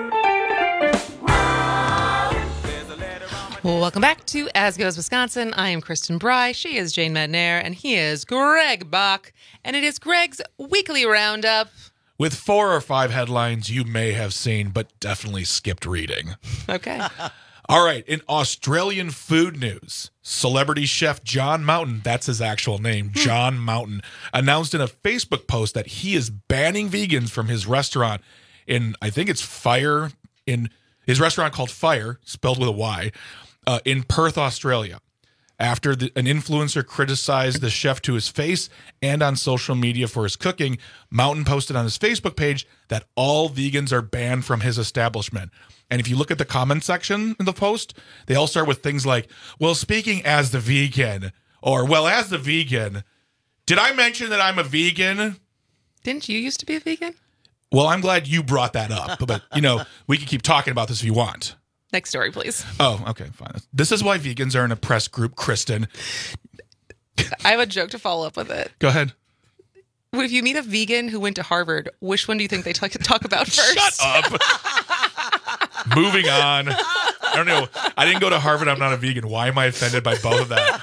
Well, welcome back to As Goes Wisconsin. I am Kristen Bry. She is Jane Mednair, and he is Greg Bach. And it is Greg's weekly roundup. With four or five headlines you may have seen, but definitely skipped reading. Okay. All right. In Australian food news, celebrity chef John Mountain, that's his actual name, John Mountain, announced in a Facebook post that he is banning vegans from his restaurant in, I think it's Fire, in his restaurant called Fire, spelled with a Y, uh, in Perth, Australia. After the, an influencer criticized the chef to his face and on social media for his cooking, Mountain posted on his Facebook page that all vegans are banned from his establishment. And if you look at the comment section in the post, they all start with things like, well, speaking as the vegan, or, well, as the vegan, did I mention that I'm a vegan? Didn't you used to be a vegan? Well, I'm glad you brought that up, but, you know, we can keep talking about this if you want. Next story, please. Oh, okay, fine. This is why vegans are an oppressed group, Kristen. I have a joke to follow up with it. Go ahead. If you meet a vegan who went to Harvard, which one do you think they talk, talk about first? Shut up. Moving on. I don't know. I didn't go to Harvard. I'm not a vegan. Why am I offended by both of that?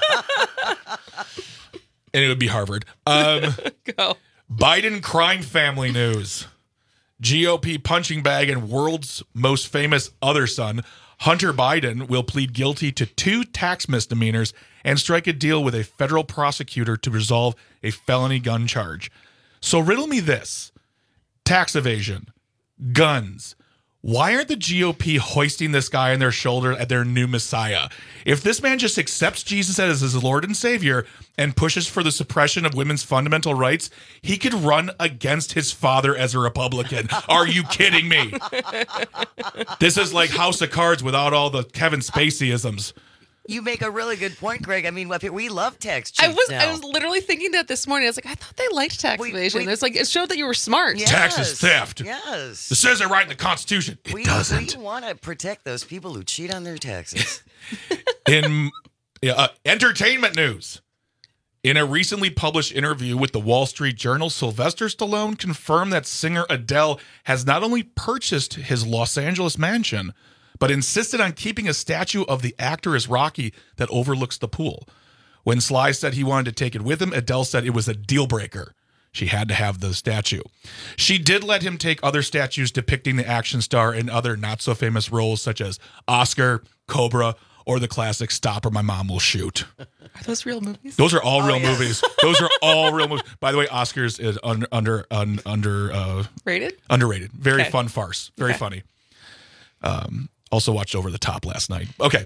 And it would be Harvard. Um, Go. Biden crime family news. G O P punching bag and world's most famous other son, Hunter Biden, will plead guilty to two tax misdemeanors and strike a deal with a federal prosecutor to resolve a felony gun charge. So riddle me this. Tax evasion, guns. Why aren't the G O P hoisting this guy on their shoulder at their new messiah? If this man just accepts Jesus as his Lord and Savior and pushes for the suppression of women's fundamental rights, he could run against his father as a Republican. Are you kidding me? This is like House of Cards without all the Kevin Spacey-isms. You make a really good point, Greg. I mean, we love tax cheats I was now. I was literally thinking that this morning. I was like, I thought they liked tax We- evasion. we- It's like it showed that you were smart. Yes. Tax is theft. Yes. It says it right in the Constitution. It we, doesn't. We want to protect those people who cheat on their taxes. In uh, entertainment news, in a recently published interview with the Wall Street Journal, Sylvester Stallone confirmed that singer Adele has not only purchased his Los Angeles mansion, but insisted on keeping a statue of the actor as Rocky that overlooks the pool. When Sly said he wanted to take it with him, Adele said it was a deal breaker. She had to have the statue. She did let him take other statues depicting the action star in other not-so-famous roles such as Oscar, Cobra, or the classic Stop or My Mom Will Shoot. Are those real movies? Those are all Oh, real yeah. movies. Those are all real movies. By the way, Oscars is under under un, under uh, Rated? underrated. Very Okay. fun farce. Very Okay. funny. Um, also watched Over the Top last night. Okay.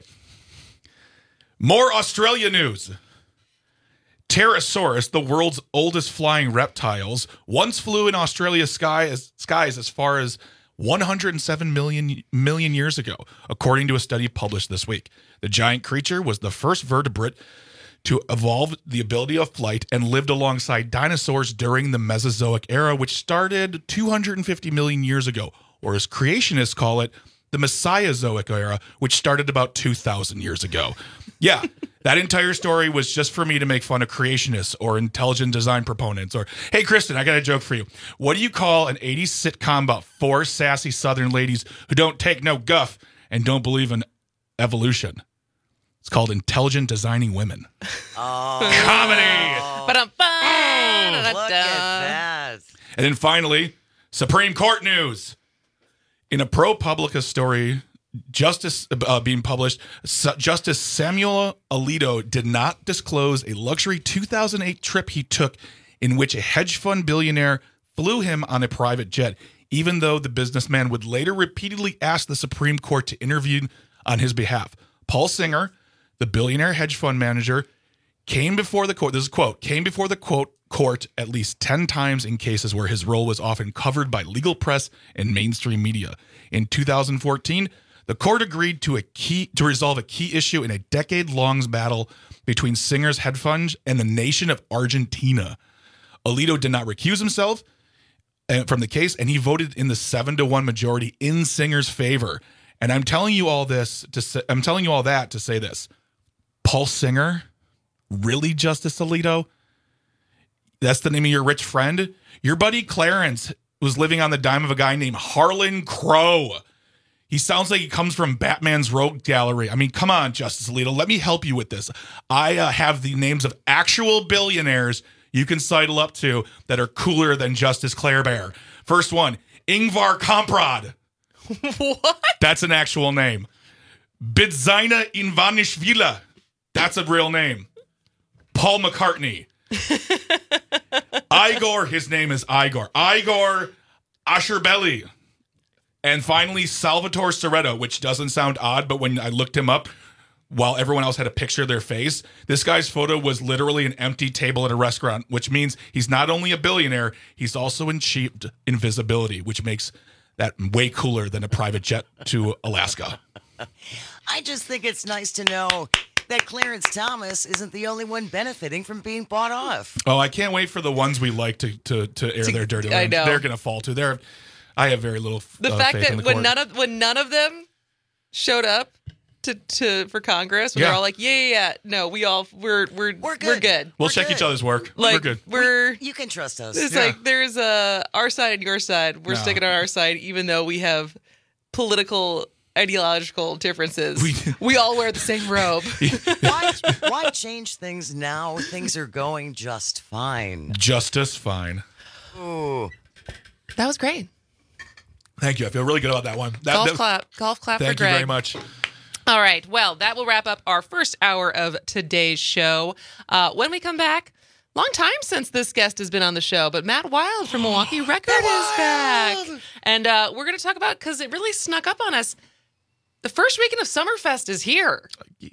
More Australia news. Pterosaurus, the world's oldest flying reptiles, once flew in Australia's sky as, skies as far as one hundred seven million, million years ago, according to a study published this week. The giant creature was the first vertebrate to evolve the ability of flight and lived alongside dinosaurs during the Mesozoic era, which started two hundred fifty million years ago. or as creationists call it, the Messiazoic era, which started about two thousand years ago. Yeah, that entire story was just for me to make fun of creationists or intelligent design proponents. Or, hey, Kristen, I got a joke for you. What do you call an eighties sitcom about four sassy Southern ladies who don't take no guff and don't believe in evolution? It's called Intelligent Designing Women. Oh. Comedy. Ba-dum-bum. Look at that. And then finally, Supreme Court news. In a ProPublica story, Justice uh, being published, Su- Justice Samuel Alito did not disclose a luxury two thousand eight trip he took in which a hedge fund billionaire flew him on a private jet, even though the businessman would later repeatedly ask the Supreme Court to intervene on his behalf. Paul Singer, the billionaire hedge fund manager, came before the court, this is a quote, came before the quote, court at least ten times in cases where his role was often covered by legal press and mainstream media. In two thousand fourteen, the court agreed to a key to resolve a key issue in a decade-long battle between Singer's hedge fund and the nation of Argentina. Alito did not recuse himself from the case, and he voted in the seven to one majority in Singer's favor. And I'm telling you all this to say, I'm telling you all that to say this. Paul Singer, really, Justice Alito? That's the name of your rich friend? Your buddy Clarence was living on the dime of a guy named Harlan Crow. He sounds like he comes from Batman's Rogue Gallery. I mean, come on, Justice Alito. Let me help you with this. I uh, have the names of actual billionaires you can sidle up to that are cooler than Justice Claire Bear. First one, Ingvar Kamprad. What? That's an actual name. Bidzina Ivanishvili. That's a real name. Paul McCartney. Igor, his name is Igor. Igor Asherbelli. And finally, Salvatore Soretto, which doesn't sound odd, but when I looked him up, while everyone else had a picture of their face, this guy's photo was literally an empty table at a restaurant, which means he's not only a billionaire, he's also achieved invisibility, which makes that way cooler than a private jet to Alaska. I just think it's nice to know that Clarence Thomas isn't the only one benefiting from being bought off. Oh, I can't wait for the ones we like to to, to air To- their dirty I laundry. know. They're going to fall too. They're, I have very little The uh, fact faith that in the when court. none of when none of them showed up to, to for Congress, when Yeah. they're all like, yeah, yeah, yeah, no, we all we're we're we're good. We're good. We'll We're check good. each other's work. Like We're good. we're You can trust us. it's Yeah. like there's a our side and your side. We're No. sticking on our side, even though we have political ideological differences. We, we all wear the same robe. why, why change things now? Things are going just fine. Justice fine. Ooh. That was great. Thank you. I feel really good about that one. That, golf that- clap. Golf clap Thank for you Greg. very much. All right. Well, that will wrap up our first hour of today's show. Uh, when we come back, long time since this guest has been on the show, but Matt Wild from Milwaukee Record is back. And uh, we're going to talk about, because it really snuck up on us, the first weekend of Summerfest is here.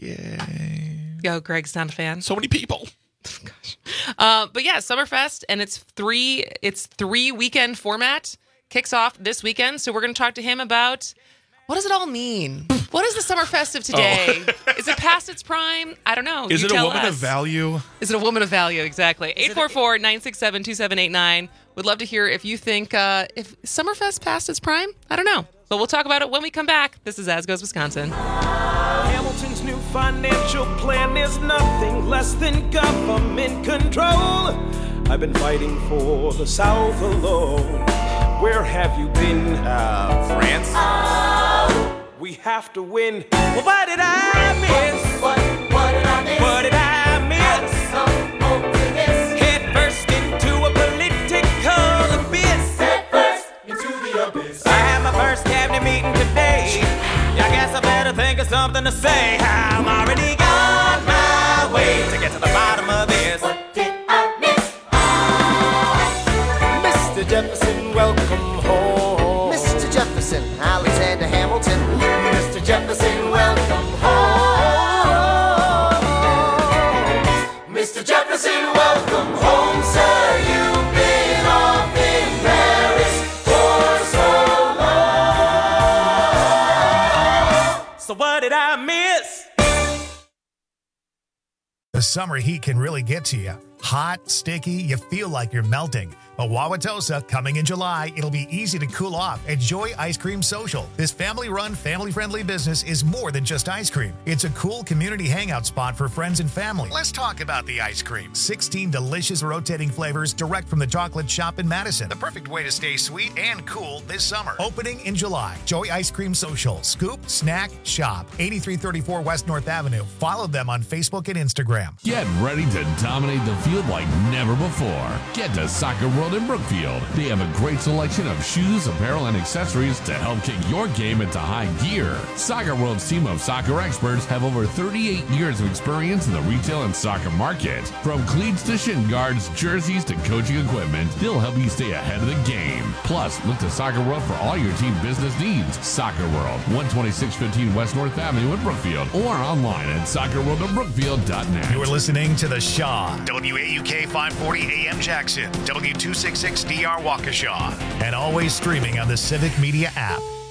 Yay. Yo, Greg's not a fan. So many people. Gosh. Uh, but yeah, Summerfest, and it's three, it's three weekend format. Kicks off this weekend. So we're going to talk to him about what does it all mean? What is the Summerfest of today? Oh. Is it past its prime? I don't know. Is You it a tell woman us. of value? Is it a woman of value? Exactly. eight four four, nine six seven, two seven eight nine. Would love to hear if you think uh, if Summerfest passed its prime. I don't know. But we'll talk about it when we come back. This is As Goes Wisconsin. Hamilton's new financial plan is nothing less than government control. I've been fighting for the South alone. Where have you been? Uh, France. Oh. We have to win. Well, what did I miss? What, what did I miss? What did I miss? Head first into a political abyss. Head first into the abyss. I had my first cabinet meeting today. I guess I better think of something to say. I'm already on my way to get to the bottom of this. What did I miss? Oh. Mister Jefferson, welcome home. Mister Jefferson, Alexander Hamilton. Mister Jefferson, welcome home. Mister Jefferson, welcome home, sir. You've been off in Paris for so long. So what did I miss? The summer heat can really get to you. Hot, sticky, you feel like you're melting. But Wauwatosa, coming in July, it'll be easy to cool off. Enjoy Ice Cream Social. This family-run, family-friendly business is more than just ice cream. It's a cool community hangout spot for friends and family. Let's talk about the ice cream. sixteen delicious rotating flavors direct from the chocolate shop in Madison. The perfect way to stay sweet and cool this summer. Opening in July. Joy Ice Cream Social. Scoop, snack, shop. eighty-three thirty-four West North Avenue. Follow them on Facebook and Instagram. Get ready to dominate the field like never before. Get to Soccer World in Brookfield. They have a great selection of shoes, apparel, and accessories to help kick your game into high gear. Soccer World's team of soccer experts have over thirty-eight years of experience in the retail and soccer market. From cleats to shin guards, jerseys to coaching equipment, they'll help you stay ahead of the game. Plus, look to Soccer World for all your team business needs. Soccer World, one twenty-six fifteen West North Avenue in Brookfield, or online at soccer world of brookfield dot net. You are listening to The Shaw. W A U K five forty A M Jackson. W two sixty-six D R Waukesha. And always streaming on the Civic Media app.